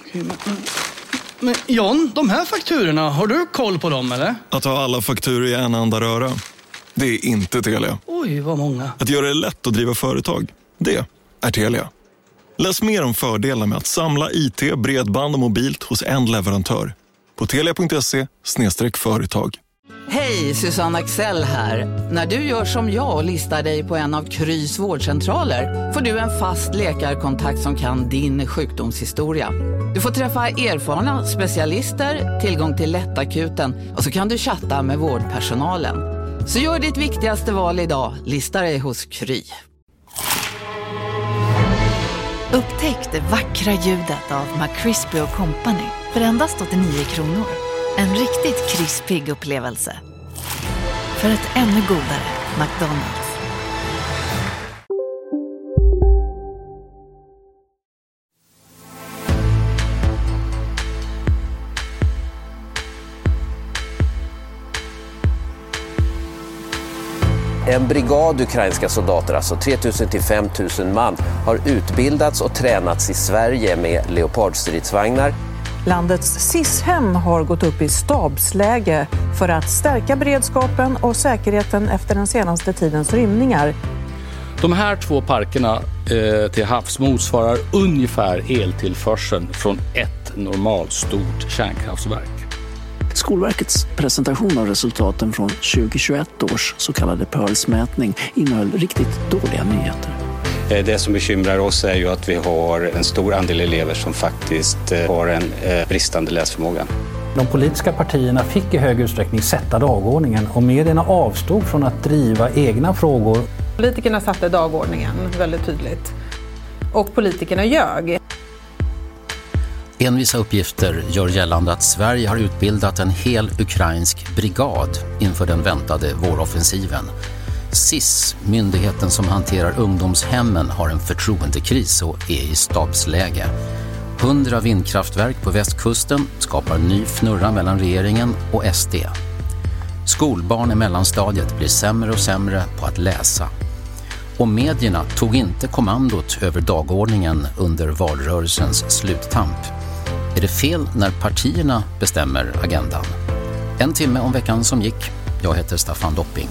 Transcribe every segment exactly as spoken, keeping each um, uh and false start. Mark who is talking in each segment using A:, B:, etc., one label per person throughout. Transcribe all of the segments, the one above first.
A: Men, men John, de här fakturorna, har du koll på dem eller?
B: Att ha alla fakturor i en enda röra, det är inte Telia.
A: Oj, vad många.
B: Att göra det lätt att driva företag, det är Telia. Läs mer om fördelarna med att samla I T, bredband och mobilt hos en leverantör på telia punkt se slash företag.
C: Hej, Susanne Axel här. När du gör som jag och listar dig på en av Krys vårdcentraler får du en fast läkarkontakt som kan din sjukdomshistoria. Du får träffa erfarna specialister, tillgång till lättakuten och så kan du chatta med vårdpersonalen. Så gör ditt viktigaste val idag, lista dig hos Kry.
D: Upptäck det vackra ljudet av McCrispy och Company för endast åttionio kronor. En riktigt krispig upplevelse. För ett ännu godare McDonald's.
E: En brigad ukrainska soldater, alltså tre tusen till fem tusen man, har utbildats och tränats i Sverige med Leopardstridsvagnar.
F: Landets S I S-hem har gått upp i stabsläge för att stärka beredskapen och säkerheten efter den senaste tidens rymningar.
G: De här två parkerna eh, till havs motsvarar ungefär eltillförseln från ett normalt stort kärnkraftverk.
H: Skolverkets presentation av resultaten från tjugohundratjugoett års så kallade PIRLS-mätning innehöll riktigt dåliga nyheter.
I: Det som bekymrar oss är ju att vi har en stor andel elever som faktiskt har en bristande läsförmåga.
J: De politiska partierna fick i hög utsträckning sätta dagordningen och medierna avstod från att driva egna frågor.
K: Politikerna satte dagordningen väldigt tydligt och politikerna ljög.
L: Envisa uppgifter gör gällande att Sverige har utbildat en hel ukrainsk brigad inför den väntade våroffensiven. S I S, myndigheten som hanterar ungdomshemmen, har en förtroendekris och är i stabsläge. Hundra vindkraftverk på västkusten skapar ny fnurra mellan regeringen och S D. Skolbarn i mellanstadiet blir sämre och sämre på att läsa. Och medierna tog inte kommandot över dagordningen under valrörelsens sluttamp. Är det fel när partierna bestämmer agendan? En timme om veckan som gick. Jag heter Staffan Dopping.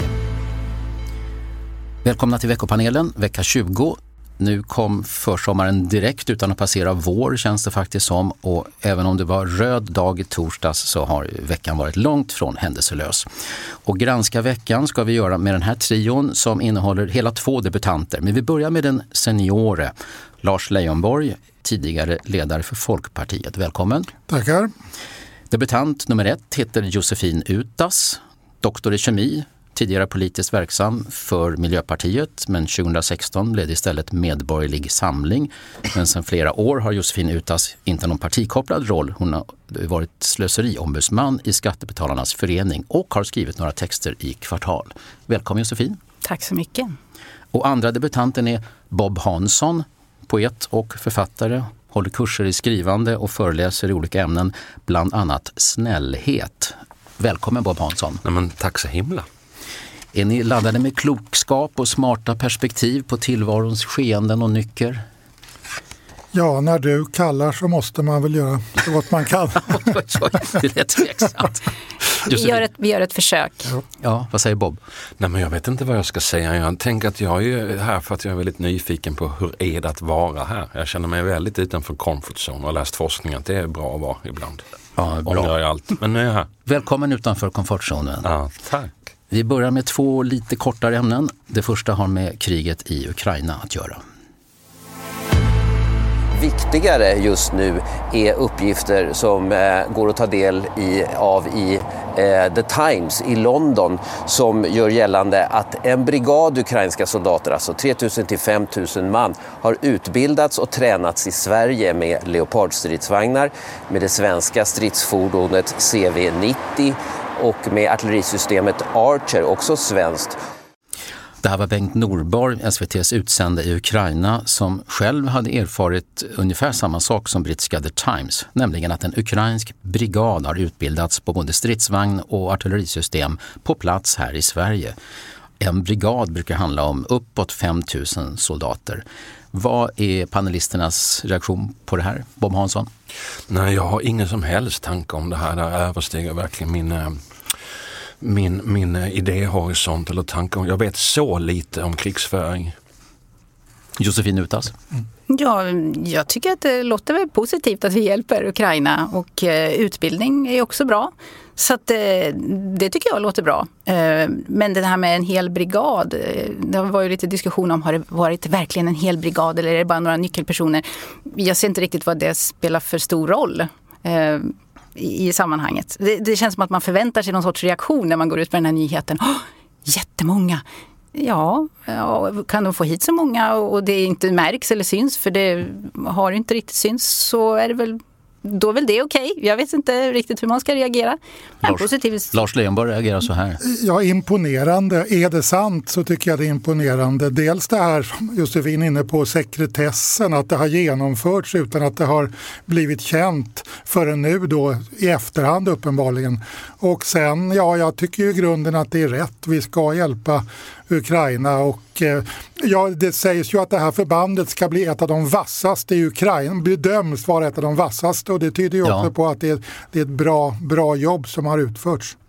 L: Välkomna till veckopanelen, vecka tjugo. Nu kom försommaren direkt utan att passera vår, känns det faktiskt som. Och även om det var röd dag i torsdags så har veckan varit långt från händelselös. Och granska veckan ska vi göra med den här trion som innehåller hela två debutanter. Men vi börjar med den seniore, Lars Leijonborg, tidigare ledare för Folkpartiet. Välkommen.
M: Tackar.
L: Debutant nummer ett heter Josefin Utas, doktor i kemi. Tidigare politiskt verksam för Miljöpartiet, men tjugohundrasexton blev det istället Medborgerlig samling. Men sedan flera år har Josefin Utas inte någon partikopplad roll. Hon har varit slöseriombudsman i Skattebetalarnas förening och har skrivit några texter i Kvartal. Välkommen Josefin.
N: Tack så mycket.
L: Och andra debutanten är Bob Hansson, poet och författare. Håller kurser i skrivande och föreläser i olika ämnen, bland annat snällhet. Välkommen Bob Hansson.
O: Nej, men tack så himla.
L: Är ni laddade med klokskap och smarta perspektiv på tillvarons skeenden och nycker?
M: Ja, när du kallar så måste man väl göra så gott man kan.
L: Det är tveksamt.
N: Vi gör, ett, vi gör ett försök.
L: Ja. ja, vad säger Bob?
O: Nej, men jag vet inte vad jag ska säga. Jag tänker att jag är här för att jag är väldigt nyfiken på hur är det att vara här. Jag känner mig väldigt utanför comfort zone och har läst forskning att det är bra att vara ibland.
L: Ja, bra.
O: Ångrar jag allt. Men nu är jag här.
L: Välkommen utanför komfortzonen.
O: Ja, tack.
L: Vi börjar med två lite kortare ämnen. Det första har med kriget i Ukraina att göra.
E: Viktigare just nu är uppgifter som eh, går att ta del i, av i eh, The Times i London som gör gällande att en brigad ukrainska soldater, alltså tre tusen till fem tusen man, har utbildats och tränats i Sverige med Leopardstridsvagnar, med det svenska stridsfordonet C V nittio och med artillerisystemet Archer, också svenskt.
L: Det här var Bengt Norborg, S V T:s utsände i Ukraina, som själv hade erfarit ungefär samma sak som brittiska The Times, nämligen att en ukrainsk brigad har utbildats på både stridsvagn och artillerisystem på plats här i Sverige. En brigad brukar handla om uppåt fem tusen soldater. Vad är panelisternas reaktion på det här, Bob Hansson?
O: Nej, jag har ingen som helst tanke om det här. Det överstiger verkligen min, min, min idéhorisont eller tanke om. Jag vet så lite om krigsföring.
L: Josefin Utas.
N: Mm. Ja, jag tycker att det låter väl positivt att vi hjälper Ukraina, och eh, utbildning är också bra. Så att, eh, det tycker jag låter bra. Eh, men det här med en hel brigad, eh, det var ju lite diskussion om, har det varit verkligen en hel brigad eller är det bara några nyckelpersoner? Jag ser inte riktigt vad det spelar för stor roll eh, i, i sammanhanget. Det, det känns som att man förväntar sig någon sorts reaktion när man går ut med den här nyheten. Oh, jättemånga! Ja, ja, kan de få hit så många och det inte märks eller syns, för det har inte riktigt syns, så är det väl, då är väl det okej. Okay. Jag vet inte riktigt hur man ska reagera.
L: Lars, positivt. Lars Leijonborg reagerar så här.
M: Ja, imponerande. Är det sant så tycker jag det är imponerande. Dels det här som Josefin är inne på, sekretessen, att det har genomförts utan att det har blivit känt förrän nu då i efterhand uppenbarligen. Och sen, ja, jag tycker ju i grunden att det är rätt. Vi ska hjälpa Ukraina, och eh, ja, det sägs ju att det här förbandet ska bli ett av de vassaste i Ukraina, bedöms vara ett av de vassaste, och det tyder ju också ja. på att det är, det är ett bra, bra jobb som har utförts.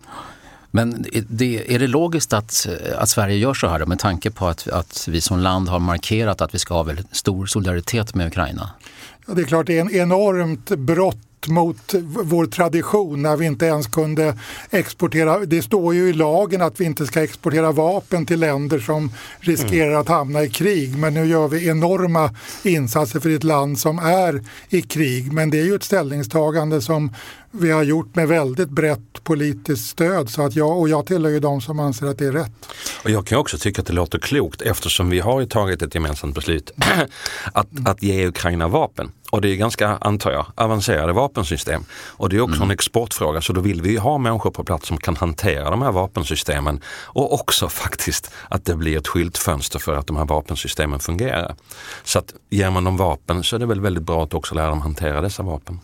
L: Men det, är det logiskt att, att Sverige gör så här då, med tanke på att, att vi som land har markerat att vi ska ha väldigt stor solidaritet med Ukraina?
M: Ja, det är klart det är en enormt brott mot vår tradition när vi inte ens kunde exportera. Det står ju i lagen att vi inte ska exportera vapen till länder som riskerar mm. att hamna i krig, men nu gör vi enorma insatser för ett land som är i krig. Men det är ju ett ställningstagande som vi har gjort med väldigt brett politiskt stöd, så att jag, och jag tillhör ju de som anser att det är rätt.
O: Och jag kan också tycka att det låter klokt, eftersom vi har ju tagit ett gemensamt beslut att, att ge Ukraina vapen. Och det är ganska, antar jag, avancerade vapensystem. Och det är också mm. en exportfråga, så då vill vi ha människor på plats som kan hantera de här vapensystemen. Och också faktiskt att det blir ett skyltfönster för att de här vapensystemen fungerar. Så att ger man dem vapen så är det väl väldigt bra att också lära dem hantera dessa vapen.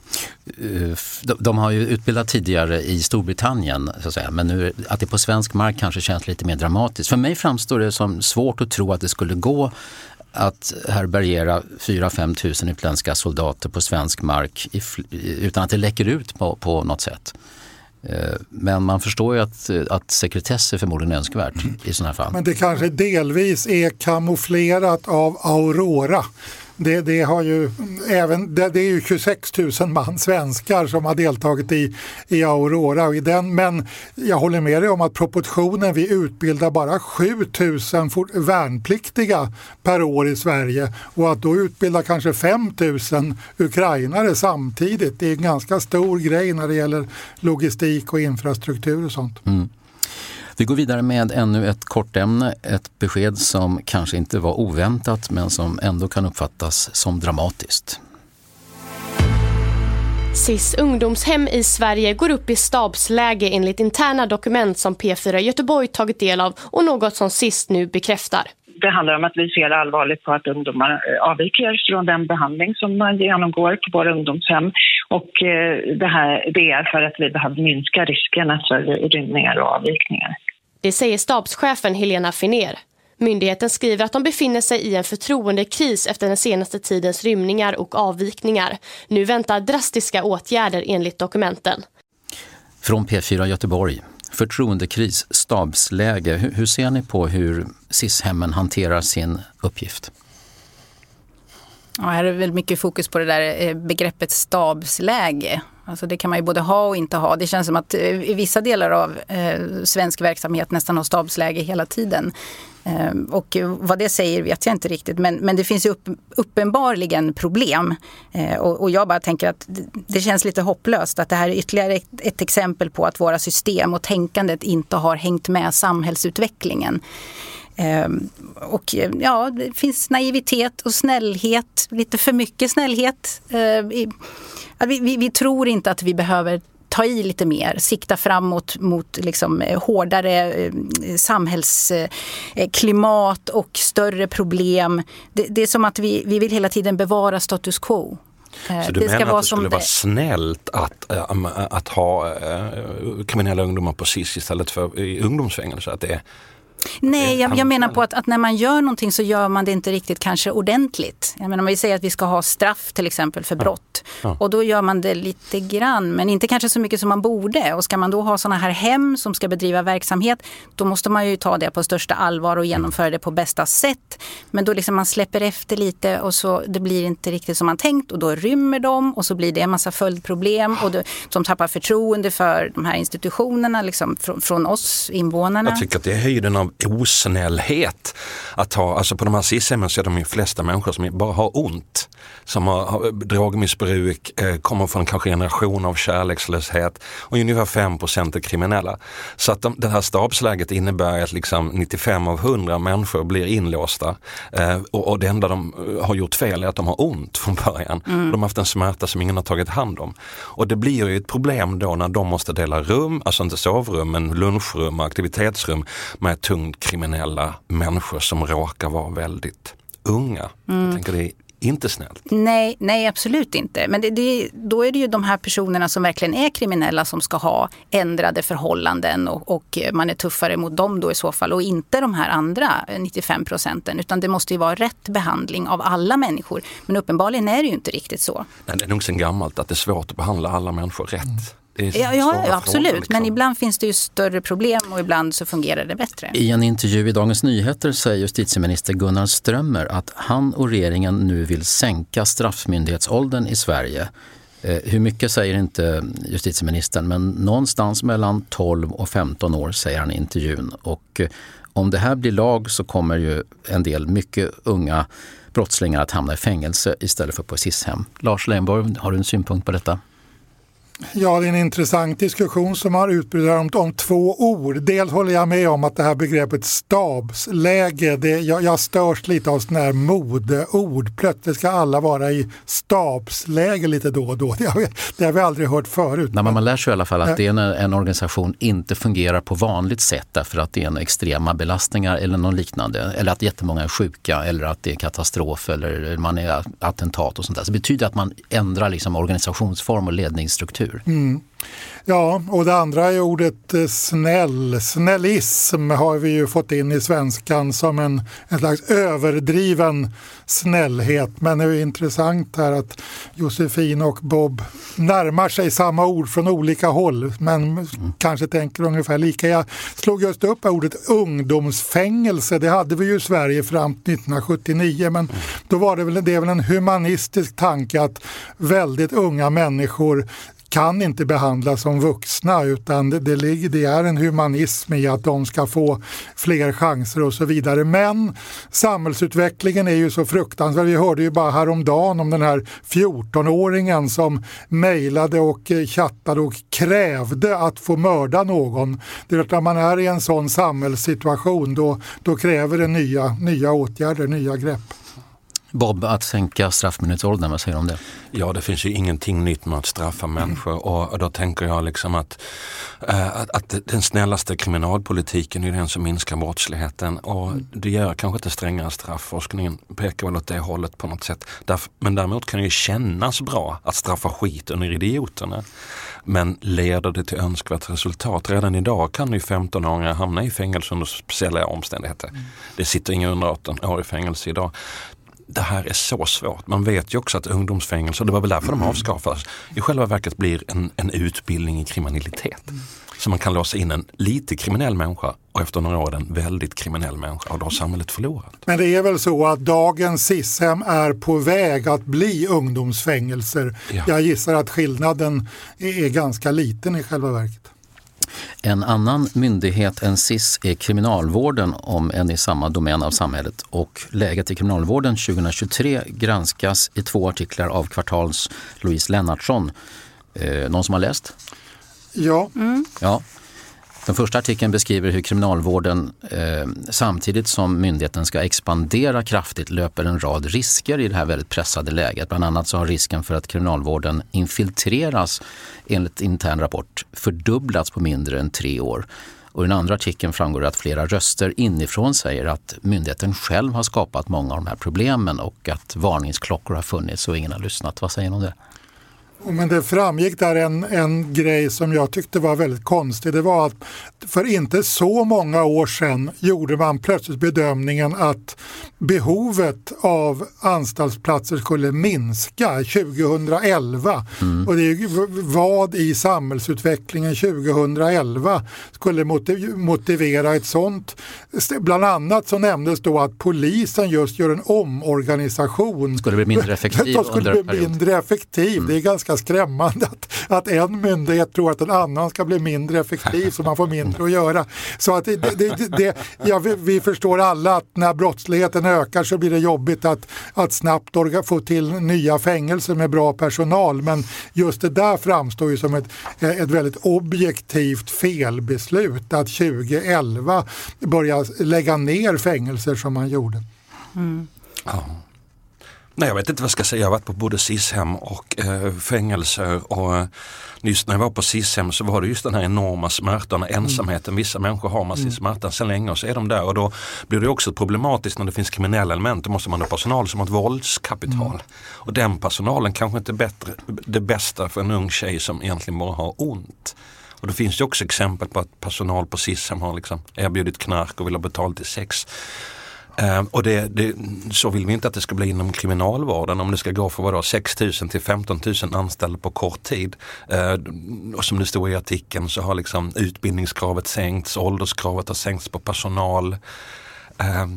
L: De, de har ju utbildat tidigare i Storbritannien, så att säga, men nu att det på svensk mark kanske känns lite mer dramatiskt. För mig framstår det som svårt att tro att det skulle gå att härbärgera fyra till fem tusen utländska soldater på svensk mark i, utan att det läcker ut på, på något sätt. Men man förstår ju att, att sekretess är förmodligen önskvärt i sådana här fall.
M: Men det kanske delvis är kamouflerat av Aurora. Det, det, har ju även, det, det är ju tjugosex tusen man svenskar som har deltagit i, i Aurora. Och i den, men jag håller med dig om att proportionen, vi utbildar bara sju tusen värnpliktiga per år i Sverige. Och att då utbilda kanske fem tusen ukrainare samtidigt, det är en ganska stor grej när det gäller logistik och infrastruktur och sånt.
L: Mm. Vi går vidare med ännu ett kort ämne, ett besked som kanske inte var oväntat men som ändå kan uppfattas som dramatiskt.
P: S I S ungdomshem i Sverige går upp i stabsläge enligt interna dokument som P fyra Göteborg tagit del av och något som S I S nu bekräftar.
Q: Det handlar om att vi ser allvarligt på att ungdomar avviker från den behandling som man genomgår på våra ungdomshem. Och det här det är för att vi behöver minska riskerna för rymningar och avvikningar.
P: Det säger stabschefen Helena Finner. Myndigheten skriver att de befinner sig i en förtroendekris efter den senaste tidens rymningar och avvikningar. Nu väntar drastiska åtgärder enligt dokumenten.
L: Från P fyra Göteborg. Förtroendekris, stabsläge. Hur, hur ser ni på hur S I S-hemmen hanterar sin uppgift?
N: Ja, här är väl mycket fokus på det där begreppet stabsläge. Alltså det kan man ju både ha och inte ha. Det känns som att i vissa delar av eh, svensk verksamhet nästan har stabsläge hela tiden. Eh, och vad det säger vet jag inte riktigt. Men, men det finns ju upp, uppenbarligen problem. Eh, och, och jag bara tänker att det, det känns lite hopplöst att det här är ytterligare ett, ett exempel på att våra system och tänkandet inte har hängt med samhällsutvecklingen. Um, och ja, det finns naivitet och snällhet, lite för mycket snällhet. Uh, vi, vi, vi tror inte att vi behöver ta i lite mer, sikta framåt mot liksom, hårdare uh, samhällsklimat uh, och större problem. Det, det är som att vi, vi vill hela tiden bevara status quo.
O: Så du det menar ska att vara det skulle vara snällt att, äh, att ha äh, kriminella ungdomar på S I S istället för i ungdomsfängelse? Att det är
N: Nej, jag, jag menar på att, att när man gör någonting så gör man det inte riktigt kanske ordentligt. Jag menar, om vi säger att vi ska ha straff till exempel för brott. Ja. Och då gör man det lite grann, men inte kanske så mycket som man borde. Och ska man då ha såna här hem som ska bedriva verksamhet, då måste man ju ta det på största allvar och genomföra det på bästa sätt. Men då liksom man släpper efter lite och så det blir inte riktigt som man tänkt och då rymmer de och så blir det en massa följdproblem och de tappar förtroende för de här institutionerna liksom från, från oss invånarna.
O: Jag tycker att det är höjden av osnällhet att ha, alltså på de här S I S-hemmen så är de ju flesta människor som bara har ont, som har, har drogmissbruk, eh, kommer från kanske generation av kärlekslöshet och ungefär fem procent är kriminella. Så att de, det här stabsläget innebär att liksom nittiofem av hundra människor blir inlåsta eh, och, och det enda de har gjort fel är att de har ont från början. Mm. De har haft en smärta som ingen har tagit hand om. Och det blir ju ett problem då när de måste dela rum, alltså inte sovrum men lunchrum och aktivitetsrum med tungt kriminella människor som råkar vara väldigt unga. Mm. Jag tänker det är inte snällt.
N: Nej, nej absolut inte. Men det, det, då är det ju de här personerna som verkligen är kriminella som ska ha ändrade förhållanden och, och man är tuffare mot dem då i så fall och inte de här andra nittiofem procenten utan det måste ju vara rätt behandling av alla människor. Men uppenbarligen är det ju inte riktigt så.
O: Nej, det är nog sen gammalt att det är svårt att behandla alla människor rätt. Mm.
N: Ja, ja, ja absolut. Frågor, liksom. Men ibland finns det ju större problem och ibland så fungerar det bättre.
L: I en intervju i Dagens Nyheter säger justitieminister Gunnar Strömmer att han och regeringen nu vill sänka straffmyndighetsåldern i Sverige. Eh, hur mycket säger inte justitieministern, men någonstans mellan tolv och femton år säger han i intervjun. Och eh, om det här blir lag så kommer ju en del mycket unga brottslingar att hamna i fängelse istället för på S I S-hem. Lars Leijonborg, har du en synpunkt på detta?
M: Ja, det är en intressant diskussion som har utbrutit om, om två ord. Dels håller jag med om att det här begreppet stabsläge, det, jag, jag störs lite av sådana här modeord. Plötsligt ska alla vara i stabsläge lite då och då. Det har vi, det har vi aldrig hört förut.
L: Nej, men man lär sig i alla fall att det är när en organisation inte fungerar på vanligt sätt därför att det är en extrema belastningar eller något liknande. Eller att jättemånga är sjuka eller att det är katastrof eller man är attentat och sånt där. Så det betyder att man ändrar liksom organisationsform och ledningsstruktur.
M: Mm. Ja, och det andra är ordet snäll. Snällism har vi ju fått in i svenskan som en, en slags överdriven snällhet. Men det är intressant här att Josefin och Bob närmar sig samma ord från olika håll. Men mm. kanske tänker ungefär lika. Jag slog just upp ordet ungdomsfängelse. Det hade vi ju i Sverige fram till nittonhundrasjuttionio. Men mm. då var det väl, det är väl en humanistisk tanke att väldigt unga människor kan inte behandlas som vuxna utan det, det, ligger, det är en humanism i att de ska få fler chanser och så vidare. Men samhällsutvecklingen är ju så fruktansvärd. Vi hörde ju bara häromdagen om den här fjortonåringen som mejlade och chattade och krävde att få mörda någon. Det är att när man är i en sån samhällssituation då, då kräver det nya, nya åtgärder, nya grepp.
L: Bob, att sänka straffmyndighetsåldern, vad säger du om det?
O: Ja, det finns ju ingenting nytt med att straffa människor mm. och, och då tänker jag liksom att, äh, att, att den snällaste kriminalpolitiken är den som minskar brottsligheten och mm. det gör kanske inte strängare straff. Forskningen pekar väl åt det hållet på något sätt. Därför, men däremot kan det ju kännas bra att straffa skit under idioterna. Men leder det till önskvärt resultat? Redan idag kan ju femton-åringar hamna i fängelse under speciella omständigheter. Mm. Det sitter inga under arton år i fängelse idag. Det här är så svårt. Man vet ju också att ungdomsfängelse, det var väl därför de avskaffades, i själva verket blir en, en utbildning i kriminalitet. Mm. Så man kan låsa in en lite kriminell människa och efter några år en väldigt kriminell människa och då har samhället förlorat.
M: Men det är väl så att dagens S I S-hem är på väg att bli ungdomsfängelser. Ja. Jag gissar att skillnaden är ganska liten i själva verket.
L: En annan myndighet än S I S är kriminalvården, om än i samma domän av samhället. Och läget i kriminalvården tjugohundratjugotre granskas i två artiklar av Kvartals Louise Lennartsson. Eh, någon som har läst?
M: Ja.
N: Mm.
L: Ja. Den första artikeln beskriver hur kriminalvården eh, samtidigt som myndigheten ska expandera kraftigt löper en rad risker i det här väldigt pressade läget. Bland annat så har risken för att kriminalvården infiltreras enligt intern rapport fördubblats på mindre än tre år. Och i den andra artikeln framgår det att flera röster inifrån säger att myndigheten själv har skapat många av de här problemen och att varningsklockor har funnits och ingen har lyssnat. Vad säger ni om det?
M: Men det framgick där en, en grej som jag tyckte var väldigt konstig. Det var att för inte så många år sedan gjorde man plötsligt bedömningen att behovet av anstaltsplatser skulle minska tjugohundraelva. Mm. Och det är vad i samhällsutvecklingen tjugohundraelva skulle motivera ett sånt. Bland annat så nämndes då att polisen just gör en omorganisation.
L: Skulle bli mindre effektiv
M: skulle
L: under
M: bli mindre effektiv. Mm. Det är ganska skrämmande att, att en myndighet tror att en annan ska bli mindre effektiv så man får mindre att göra. Så att det, det, det, det, ja, vi, vi förstår alla att när brottsligheten ökar så blir det jobbigt att, att snabbt orga, få till nya fängelser med bra personal. Men just det där framstår ju som ett, ett väldigt objektivt felbeslut att tjugoelva börja lägga ner fängelser som man gjorde.
N: Mm.
O: Ja. Nej, jag vet inte vad jag ska säga. Jag har varit på både SIS-hem och eh, fängelser och eh, just när jag var på SIS-hem så var det just den här enorma smärtan och ensamheten. Mm. Vissa människor har massor mm. smärtan så länge och så är de där och då blir det också problematiskt när det finns kriminella element. Då måste man ha personal som har ett våldskapital. Mm. Och den personalen kanske inte är bättre, det bästa för en ung tjej som egentligen bara har ont. Och det finns ju också exempel på att personal på SIS-hem har liksom erbjudit knark och vill ha betalt till sex. Uh, och det, det, så vill vi inte att det ska bli inom kriminalvården om det ska gå för vadå, sex tusen till femton tusen anställda på kort tid. Uh, och som det står i artikeln så har liksom utbildningskravet sänkts, ålderskravet har sänkts på personal. Uh,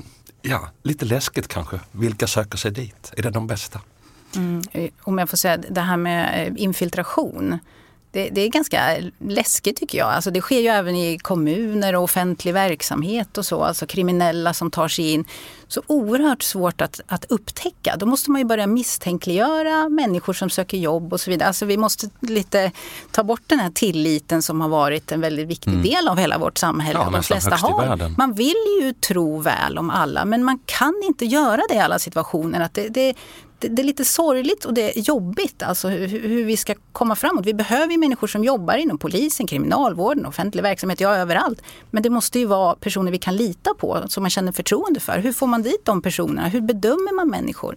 O: ja, lite läskigt kanske. Vilka söker sig dit? Är det de bästa?
N: Mm, om jag får säga det här med infiltration. Det, det är ganska läskigt tycker jag. Alltså det sker ju även i kommuner och offentlig verksamhet och så. Alltså kriminella som tar sig in. Så oerhört svårt att, att upptäcka. Då måste man ju börja misstänkliggöra människor som söker jobb och så vidare. Alltså vi måste lite ta bort den här tilliten som har varit en väldigt viktig mm. del av hela vårt samhälle.
O: Ja,
N: de flesta har. Man vill ju tro väl om alla men man kan inte göra det i alla situationer. Att det, det Det är lite sorgligt och det är jobbigt alltså hur, hur vi ska komma framåt. Vi behöver ju människor som jobbar inom polisen, kriminalvården, offentlig verksamhet, ja överallt. Men det måste ju vara personer vi kan lita på som man känner förtroende för. Hur får man dit de personerna? Hur bedömer man människor?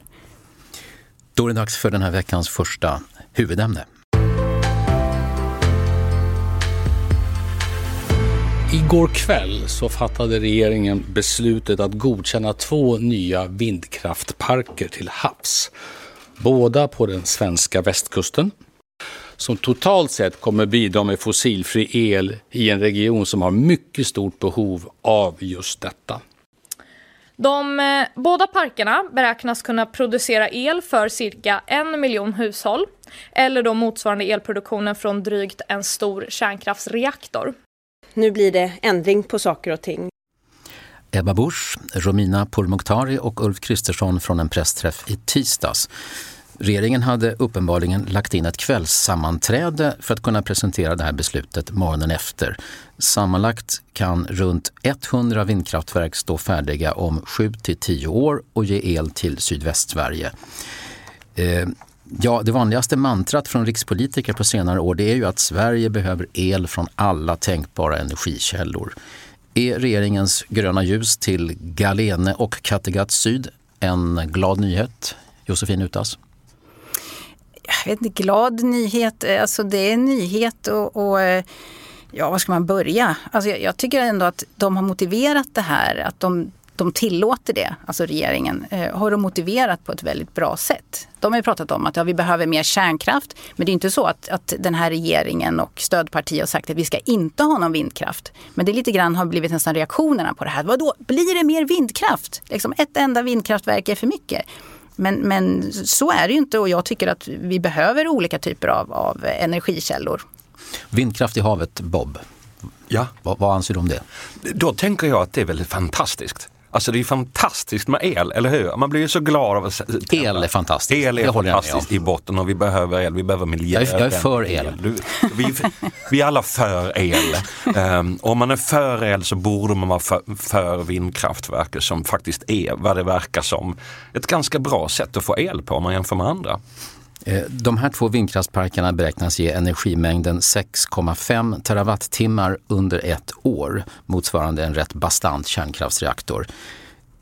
L: Då är det dags för den här veckans första huvudämne.
G: Igår kväll så fattade regeringen beslutet att godkänna två nya vindkraftparker till havs. Båda på den svenska västkusten. Som totalt sett kommer bidra med fossilfri el i en region som har mycket stort behov av just detta.
R: De eh, båda parkerna beräknas kunna producera el för cirka en miljon hushåll. Eller då motsvarande elproduktionen från drygt en stor kärnkraftsreaktor.
S: Nu blir det ändring på saker och ting.
L: Ebba Busch, Romina Pourmokhtari och Ulf Kristersson från en pressträff i tisdags. Regeringen hade uppenbarligen lagt in ett kvällssammanträde för att kunna presentera det här beslutet morgonen efter. Sammanlagt kan runt hundra vindkraftverk stå färdiga om sju till tio år och ge el till Sydvästsverige. Eh, Ja, det vanligaste mantrat från rikspolitiker på senare år det är ju att Sverige behöver el från alla tänkbara energikällor. Är regeringens gröna ljus till Galene och Kattegatt Syd en glad nyhet? Josefin Utas?
N: Jag vet inte, glad nyhet. Alltså det är en nyhet och, och ja, var ska man börja? Alltså jag, jag tycker ändå att de har motiverat det här, att de De tillåter det, alltså regeringen, eh, har de motiverat på ett väldigt bra sätt. De har ju pratat om att ja, vi behöver mer kärnkraft, men det är inte så att, att den här regeringen och stödpartier har sagt att vi ska inte ha någon vindkraft. Men det lite grann har blivit nästan reaktionerna på det här. Vadå, blir det mer vindkraft? Liksom ett enda vindkraftverk är för mycket. Men, men så är det ju inte och jag tycker att vi behöver olika typer av, av energikällor.
L: Vindkraft i havet, Bob.
O: Ja.
L: Vad, vad anser du om det?
O: Då tänker jag att det är väldigt fantastiskt. Alltså det är fantastiskt med el, eller hur? Man blir ju så glad av att...
L: El är fantastiskt.
O: El är fantastiskt i botten och vi behöver el, vi behöver miljö.
L: Jag är, jag är för el.
O: Du, vi, vi är alla för el. Um, om man är för el så borde man vara för, för vindkraftverk som faktiskt är, vad det verkar som, ett ganska bra sätt att få el på om man jämför med andra.
L: De här två vindkraftsparkerna beräknas ge energimängden sex komma fem terawattimmar under ett år, motsvarande en rätt bastant kärnkraftsreaktor.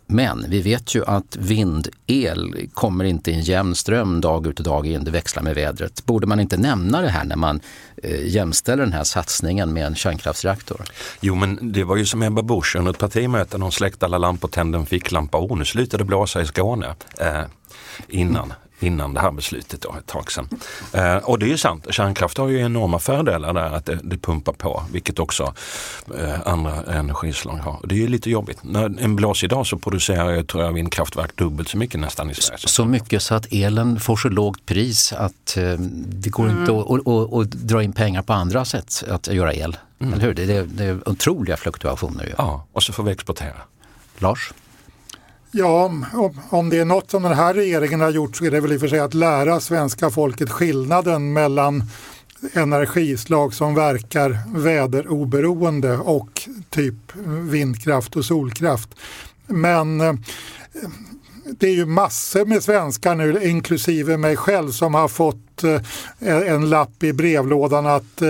L: Men vi vet ju att vindel kommer inte i en jämn ström dag ut och dag in, det växlar med vädret. Borde man inte nämna det här när man eh, jämställer den här satsningen med en kärnkraftsreaktor?
O: Jo, men det var ju som Ebba Busch under ett partimöte, de släckte alla lampor, tände en ficklampa och nu slutade blåsa i Skåne eh, innan. innan det här beslutet då, ett tag sedan. Eh, och det är ju sant, kärnkraft har ju enorma fördelar där att det, det pumpar på, vilket också eh, andra energislag har. Och det är ju lite jobbigt. När en blås idag så producerar jag, tror jag, vindkraftverk dubbelt så mycket nästan i Sverige.
L: Så mycket så att elen får så lågt pris att eh, det går mm. inte att och, och, och dra in pengar på andra sätt att göra el. Mm. Eller hur? Det, det, det är otroliga fluktuationer ju.
O: Ja, och så får vi exportera.
L: Lars?
M: Ja, om, om det är något som den här regeringen har gjort så är det väl i och för sig att lära svenska folket skillnaden mellan energislag som verkar väderoberoende och typ vindkraft och solkraft. Men eh, det är ju massor med svenskar nu, inklusive mig själv, som har fått en lapp i brevlådan att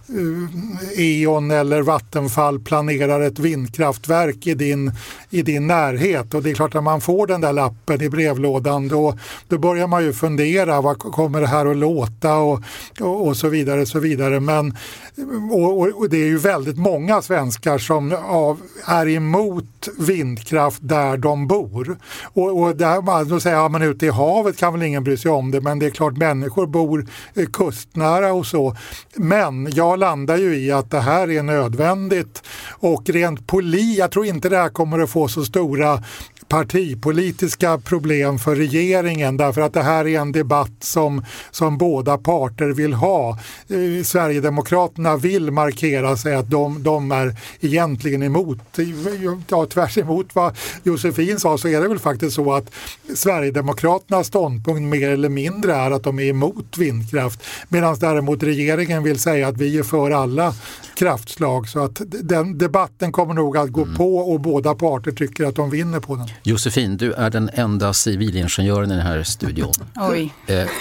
M: E.ON eller Vattenfall planerar ett vindkraftverk i din, i din närhet. Och det är klart att man får den där lappen i brevlådan, då, då börjar man ju fundera, vad kommer det här att låta och, och, och så vidare. Så vidare. Men, och, och det är ju väldigt många svenskar som av, är emot vindkraft där de bor. Och, och där man då säger, ja, men ute i havet kan väl ingen bry sig om det, men det är klart människor bor kustnära och så. Men jag landar ju i att det här är nödvändigt och rent poli, jag tror inte det här kommer att få så stora partipolitiska problem för regeringen, därför att det här är en debatt som, som båda parter vill ha. Eh, Sverigedemokraterna vill markera sig att de, de är egentligen emot, ja, tvärs emot vad Josefin sa, så är det väl faktiskt så att Sverigedemokraternas ståndpunkt mer eller mindre är att de är emot vindkraft, medan däremot regeringen vill säga att vi är för alla kraftslag, så att den debatten kommer nog att gå mm. på och båda parter tycker att de vinner på den.
L: Josefin, du är den enda civilingenjören i den här studion.
N: Oj.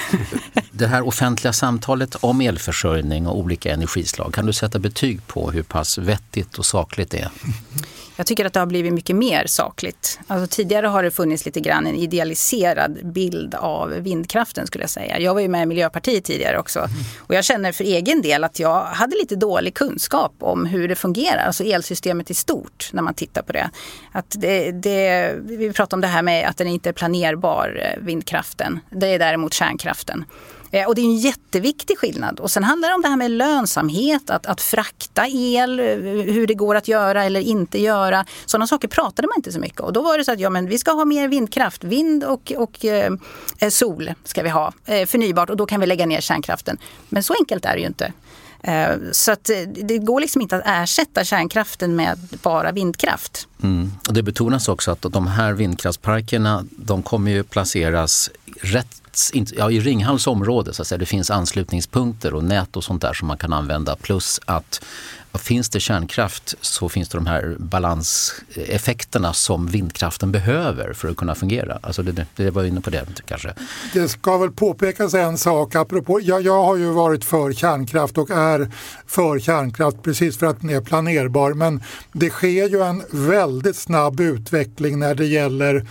L: Det här offentliga samtalet om elförsörjning och olika energislag, kan du sätta betyg på hur pass vettigt och sakligt det är?
N: Jag tycker att det har blivit mycket mer sakligt. Alltså, tidigare har det funnits lite grann en idealiserad bild av vindkraften, skulle jag säga. Jag var ju med i Miljöpartiet tidigare också. Och jag känner för egen del att jag hade lite dålig kunskap om hur det fungerar. Alltså elsystemet i stort, när man tittar på det. Att det, det vi pratar om det här med att den inte är planerbar, vindkraften. Det är däremot kärnkraften. Och det är en jätteviktig skillnad. Och sen handlar det om det här med lönsamhet, att, att frakta el, hur det går att göra eller inte göra. Sådana saker pratade man inte så mycket. Och då var det så att ja, men vi ska ha mer vindkraft, vind och, och eh, sol ska vi ha, eh, förnybart, och då kan vi lägga ner kärnkraften. Men så enkelt är det ju inte. Eh, så att det går liksom inte att ersätta kärnkraften med bara vindkraft.
L: Mm. Och det betonas också att de här vindkraftsparkerna, de kommer ju placeras rätt ja, i Ringhals område, så att säga. Det finns anslutningspunkter och nät och sånt där som man kan använda, plus att finns det kärnkraft så finns det de här balanseffekterna som vindkraften behöver för att kunna fungera. Alltså det, det var inne på det kanske.
M: Det ska väl påpekas en sak apropå, jag, jag har ju varit för kärnkraft och är för kärnkraft precis för att den är planerbar, men det sker ju en väldigt snabb utveckling när det gäller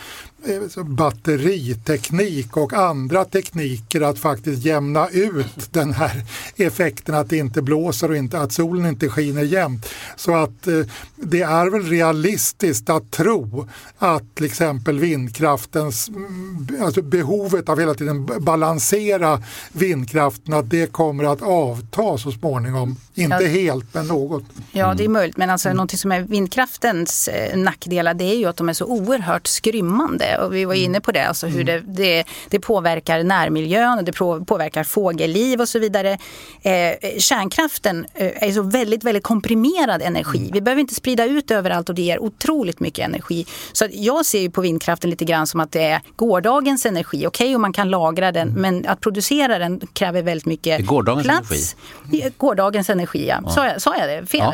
M: batteriteknik och andra tekniker att faktiskt jämna ut den här effekten att det inte blåser och inte, att solen inte skiner jämt. Så att eh, det är väl realistiskt att tro att till exempel vindkraftens, alltså behovet av hela tiden balansera vindkraften, att det kommer att avta så småningom. Inte ja. helt, men något.
N: Ja, det är möjligt. Men alltså, mm. någonting som är vindkraftens eh, nackdelar, det är ju att de är så oerhört skrymmande. Och vi var inne på det, alltså hur det, det, det påverkar närmiljön och det påverkar fågelliv och så vidare. Eh, kärnkraften är så väldigt, väldigt komprimerad energi. Mm. Vi behöver inte sprida ut överallt och det ger otroligt mycket energi. Så jag ser ju på vindkraften lite grann som att det är gårdagens energi. Okej, okay, och man kan lagra den, mm. men att producera den kräver väldigt mycket
L: gårdagens
N: plats.
L: Energi.
N: Gårdagens energi, ja.
L: ja.
N: Sa jag, sa jag det fel,
L: ja.
N: eller?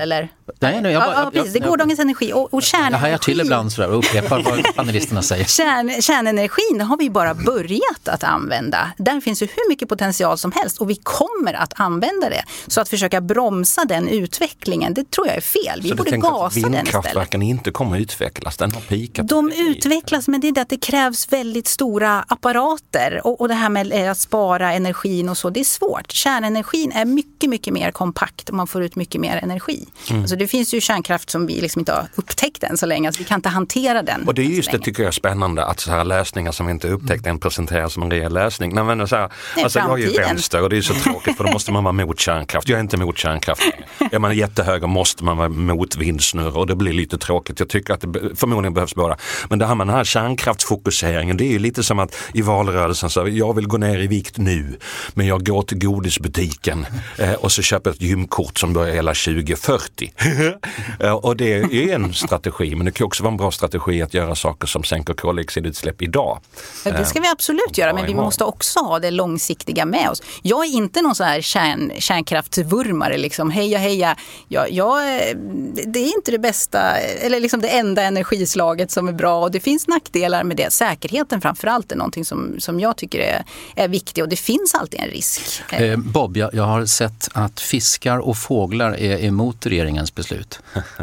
L: Nej, nej, jag bara,
N: ja, ja, precis. Det är gårdagens energi och, och kärnenergi.
L: Jag hajar till ibland sådär och upprepar vad panelisterna säger.
N: Kärn, kärnenergin har vi bara börjat att använda. Där finns ju hur mycket potential som helst och vi kommer att använda det. Så att försöka bromsa den utvecklingen, det tror jag är fel. Vi
O: så
N: borde gasa den istället.
O: Vindkraftverken inte kommer att utvecklas, den har pikat.
N: De utvecklas, men det är det att det krävs väldigt stora apparater och, och det här med att spara energin och så, det är svårt. Kärnenergin är mycket, mycket mer kompakt och man får ut mycket mer energi. Mm. Alltså det finns ju kärnkraft som vi liksom inte har upptäckt än så länge, alltså vi kan inte hantera den.
O: Och det är just det tycker jag är spännande, att så här lösningar som vi inte upptäckt än presenteras som en reell lösning. Nej, men så här, alltså jag är ju vänster och det är så tråkigt för då måste man vara mot kärnkraft. Jag är inte mot kärnkraft. Är man jättehöger måste man vara mot vindsnurr och det blir lite tråkigt. Jag tycker att det förmodligen behövs båda. Men det här med den här kärnkraftsfokuseringen, det är ju lite som att i valrörelsen så jag vill gå ner i vikt nu, men jag går till godisbutiken eh, och så köper ett gymkort som börjar hela tjugo fyrtio. Och det är en strategi, men det kan också vara en bra strategi att göra saker som sänker koldioxidutsläpp idag.
N: Ja, det ska vi absolut göra, men vi måste också ha det långsiktiga med oss. Jag är inte någon så här kärn, kärnkraftsvurmare, liksom, heja heja. Jag, jag, det är inte det bästa, eller liksom det enda energislaget som är bra och det finns nackdelar med det. Säkerheten framförallt är någonting som, som jag tycker är, är viktigt och det finns alltid en risk.
L: Eh, Bob, jag, jag har sett att fiskar och fåglar är emot regeringens beslut.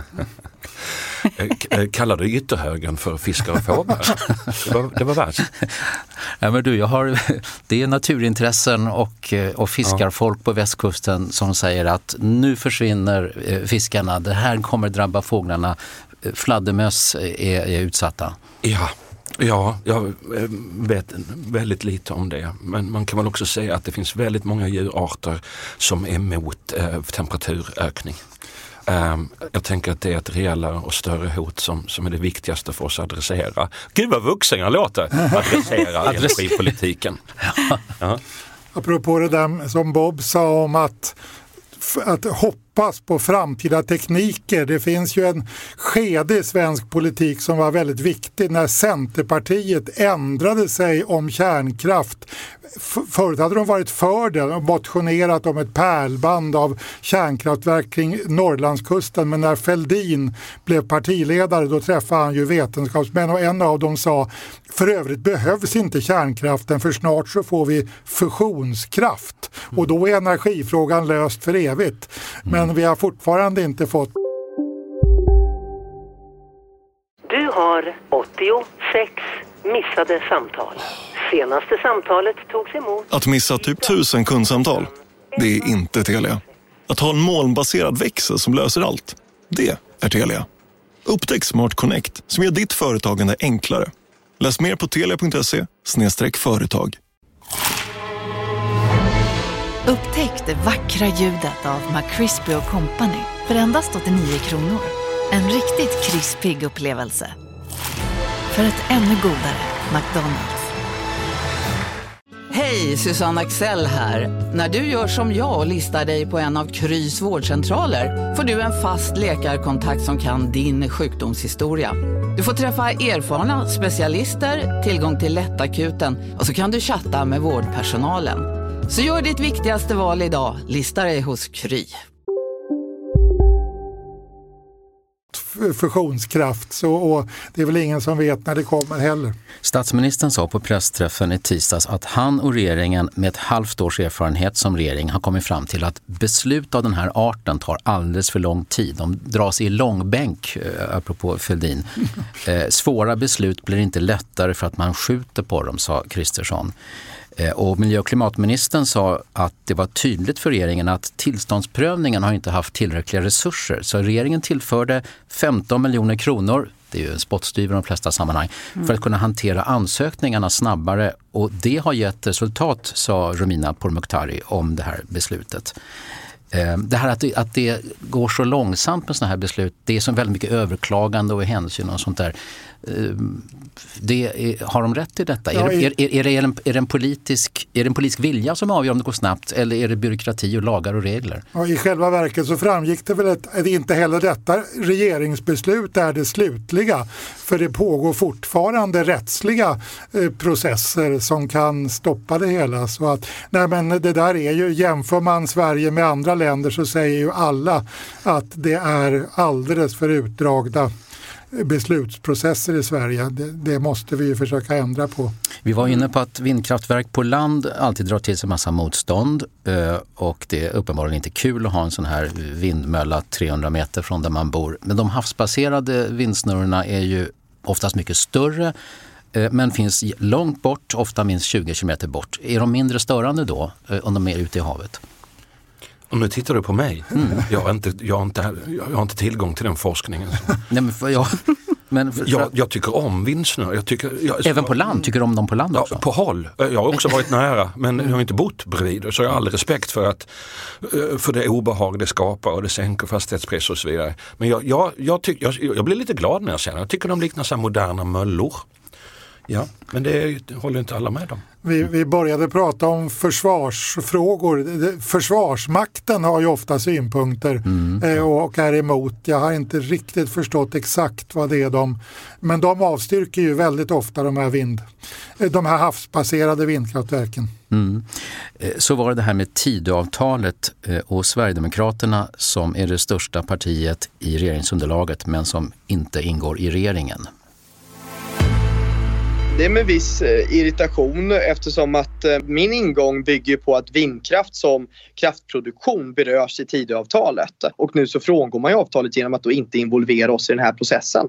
O: Kallar du ytterhögern för fiskar och fåglar? Det var, det var värst.
L: Ja, men du, jag har, det är naturintressen och, och fiskarfolk ja. på västkusten som säger att nu försvinner fiskarna. Det här kommer drabba fåglarna. Fladdermöss är, är utsatta.
O: Ja. Ja, jag vet väldigt lite om det. Men man kan väl också säga att det finns väldigt många djurarter som är emot eh, temperaturökning. Um, jag tänker att det är ett rejälare och större hot som, som är det viktigaste för oss att adressera. Gud vad vuxen jag låter! Adressera energipolitiken. Ja.
M: Apropå det där som Bob sa om att, att hoppas på framtida tekniker. Det finns ju en skede i svensk politik som var väldigt viktig när Centerpartiet ändrade sig om kärnkraft. Förut hade de varit för det och motionerat om ett pärlband av kärnkraftverk kring Norrlandskusten, men när Fälldin blev partiledare då träffade han ju vetenskapsmän och en av dem sa för övrigt behövs inte kärnkraften för snart så får vi fusionskraft och då är energifrågan löst för evigt. Men vi har fortfarande inte fått.
T: Du har åttiosex missade samtal. Senaste samtalet togs emot.
B: Att missa typ tusen kundsamtal, det är inte Telia. Att ha en molnbaserad växel som löser allt, det är Telia. Upptäck Smart Connect som gör ditt företagande enklare. Läs mer på telia punkt se slash företag.
D: Upptäck det vackra ljudet av McCrispy och Company för endast åttionio kronor. En riktigt krispig upplevelse. För ett ännu godare McDonald's.
C: Hej, Susanne Axel här. När du gör som jag och listar dig på en av Krys vårdcentraler får du en fast läkarkontakt som kan din sjukdomshistoria. Du får träffa erfarna specialister, tillgång till lättakuten och så kan du chatta med vårdpersonalen. Så gör ditt viktigaste val idag, lista dig hos Kry.
M: Fusionskraft så, och det är väl ingen som vet när det kommer heller.
L: Statsministern sa på pressträffen i tisdags att han och regeringen med ett halvt års erfarenhet som regering har kommit fram till att beslut av den här arten tar alldeles för lång tid. De dras i långbänk, eh, apropå Fälldin. Eh, svåra beslut blir inte lättare för att man skjuter på dem, sa Kristersson. Och miljö- och klimatministern sa att det var tydligt för regeringen att tillståndsprövningen har inte haft tillräckliga resurser. Så regeringen tillförde femton miljoner kronor, det är ju en spottstyver i de flesta sammanhang, mm. för att kunna hantera ansökningarna snabbare. Och det har gett resultat, sa Romina Pourmokhtari om det här beslutet. Det här att det, att det går så långsamt med såna här beslut, det är så väldigt mycket överklagande och hänsyn och sånt där. Det är, har de rätt i detta? Ja, är, är, är, det en, är, det en politisk, är det en politisk vilja som avgör om det går snabbt eller är det byråkrati och lagar och regler?
M: Ja, i själva verket så framgick det väl att, att inte heller detta regeringsbeslut är det slutliga. För det pågår fortfarande rättsliga eh, processer som kan stoppa det hela. Så att, nej men det där är ju, jämför man Sverige med andra länder så säger ju alla att det är alldeles för utdragna beslutsprocesser i Sverige. Det, det måste vi ju försöka ändra på.
L: Vi var inne på att vindkraftverk på land alltid drar till sig massa motstånd och det är uppenbarligen inte kul att ha en sån här vindmölla trehundra meter från där man bor. Men de havsbaserade vindsnurrorna är ju oftast mycket större men finns långt bort, ofta minst tjugo kilometer bort. Är de mindre störande då om de är ute i havet?
O: Och nu tittar du på mig. Mm. Jag, har inte, jag, har inte, jag har inte tillgång till den forskningen.
L: Nej, men för, ja. men för,
O: jag, jag tycker om vindsnurror. Jag tycker, jag,
L: Även på land? Tycker du om dem på land också?
O: Ja, på håll. Jag har också varit nära, men jag har inte bott bredvid. Så jag har all respekt för, att, för det obehag det skapar och det sänker fastighetspriser och så vidare. Men jag, jag, jag, tyck, jag, jag blir lite glad när jag ser det. Jag tycker de liknar så här moderna möllor. Ja, men det håller inte alla med om.
M: Vi, vi började prata om försvarsfrågor. Försvarsmakten har ju ofta synpunkter mm. och är emot. Jag har inte riktigt förstått exakt vad det är de... Men de avstyrker ju väldigt ofta de här, vind, de här havsbaserade vindkraftverken.
L: Mm. Så var det det här med Tidöavtalet och Sverigedemokraterna som är det största partiet i regeringsunderlaget men som inte ingår i regeringen.
U: Det är med viss irritation eftersom att min ingång bygger på att vindkraft som kraftproduktion berörs i Tidöavtalet. Och nu så frångår man ju avtalet genom att då inte involvera oss i den här processen.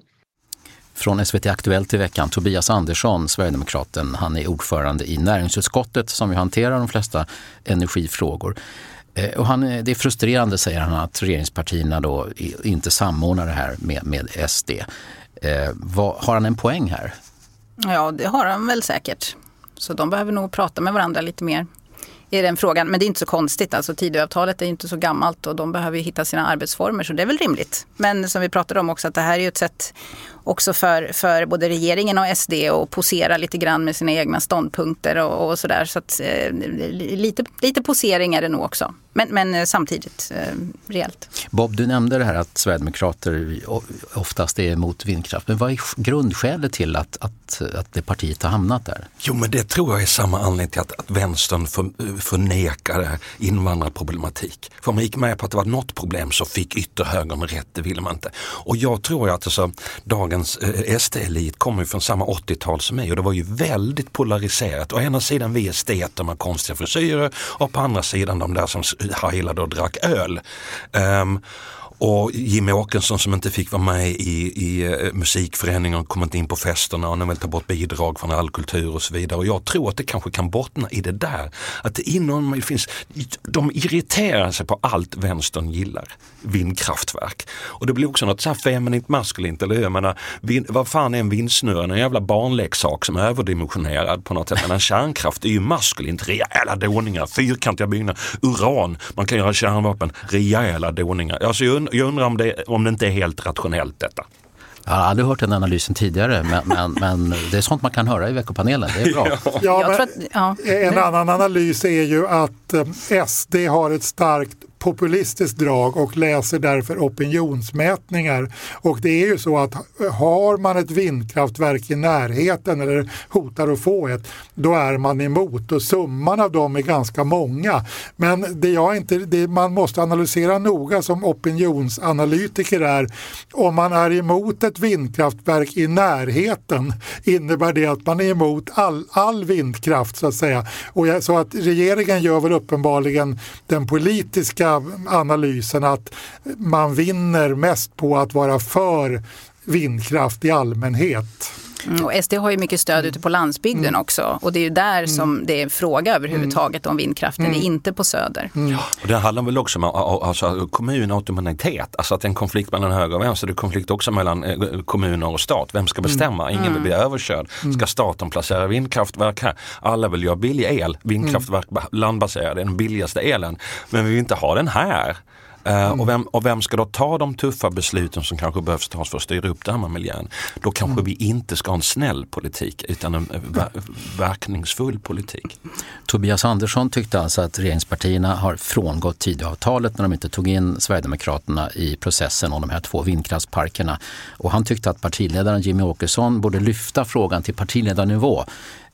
L: Från S V T Aktuellt i veckan, Tobias Andersson, Sverigedemokraten, han är ordförande i näringsutskottet som ju hanterar de flesta energifrågor. Och han, det är frustrerande, säger han, att regeringspartierna då inte samordnar det här med, med S D. Eh, vad, har han en poäng här?
N: Ja, det har han väl säkert. Så de behöver nog prata med varandra lite mer i den frågan. Men det är inte så konstigt. Alltså Tidöavtalet är inte så gammalt och de behöver hitta sina arbetsformer, så det är väl rimligt. Men som vi pratade om också, att det här är ju ett sätt också för, för både regeringen och S D att posera lite grann med sina egna ståndpunkter och, och sådär. Så att eh, lite, lite posering är det nog också. Men, men samtidigt eh, rejält.
L: Bob, du nämnde det här att Sverigedemokrater oftast är emot vindkraft. Men vad är grundskälet till att, att, att det partiet har hamnat där?
O: Jo, men det tror jag är samma anledning till att, att vänstern för, förnekade invandrarproblematik. För man gick med på att det var något problem så fick ytterhögern rätt, det ville man inte. Och jag tror att alltså, dagens eh, S D-elit kommer från samma åttiotal som mig och det var ju väldigt polariserat. Å ena sidan vi esteter med konstiga frisyrer och på andra sidan de där som hejlade och drack öl. Um, och Jimmy Åkesson som inte fick vara med i, i uh, musikföreningen och kom inte in på festerna och han vill ta bort bidrag från all kultur och så vidare. Och jag tror att det kanske kan bottna i det där. Att det inom mig finns, de irriterar sig på allt vänstern gillar. Vindkraftverk. Och det blir också något så här feminint maskulint, eller hur? Jag menar, vind, vad fan är en vindsnurra? En jävla barnleksak som är överdimensionerad på något sätt. Men en kärnkraft är ju maskulint, rejäla dåningar, fyrkantiga byggnader, uran, man kan göra kärnvapen, rejäla dåningar. Alltså jag, und- jag undrar om det, om det inte är helt rationellt detta.
L: Jag har aldrig hört den analysen tidigare, men, men, men det är sånt man kan höra i veckopanelen. Det är bra.
M: Ja, jag tror att, ja. En annan analys är ju att S D har ett starkt populistiskt drag och läser därför opinionsmätningar. Och det är ju så att har man ett vindkraftverk i närheten eller hotar att få ett, då är man emot och summan av dem är ganska många. Men det jag inte, det man måste analysera noga som opinionsanalytiker är om man är emot ett vindkraftverk i närheten innebär det att man är emot all, all vindkraft så att säga. Och jag, så att regeringen gör väl uppenbarligen den politiska analysen att man vinner mest på att vara för vindkraft i allmänhet.
N: Mm, och S D har ju mycket stöd ute på landsbygden mm. också. Och det är ju där mm. som det är fråga överhuvudtaget om vindkraften. Mm. Det är inte på söder.
O: Mm. Ja, och det handlar väl också om alltså, kommunautomanitet. Alltså att det är en konflikt mellan höger och vänster. Det är konflikt också mellan eh, kommuner och stat. Vem ska bestämma? Ingen mm. vill bli överkörd. Ska staten placera vindkraftverk här? Alla vill göra billig el. Vindkraftverk mm. landbaserade är den billigaste elen. Men vi vill inte ha den här. Uh, mm. och, vem, och vem ska då ta de tuffa besluten som kanske behövs tas för att styra upp det här med miljön? Då kanske mm. vi inte ska ha en snäll politik utan en ver- verkningsfull politik.
L: Tobias Andersson tyckte alltså att regeringspartierna har frångått Tidöavtalet när de inte tog in Sverigedemokraterna i processen om de här två vindkraftsparkerna. Och han tyckte att partiledaren Jimmy Åkesson borde lyfta frågan till partiledarnivå.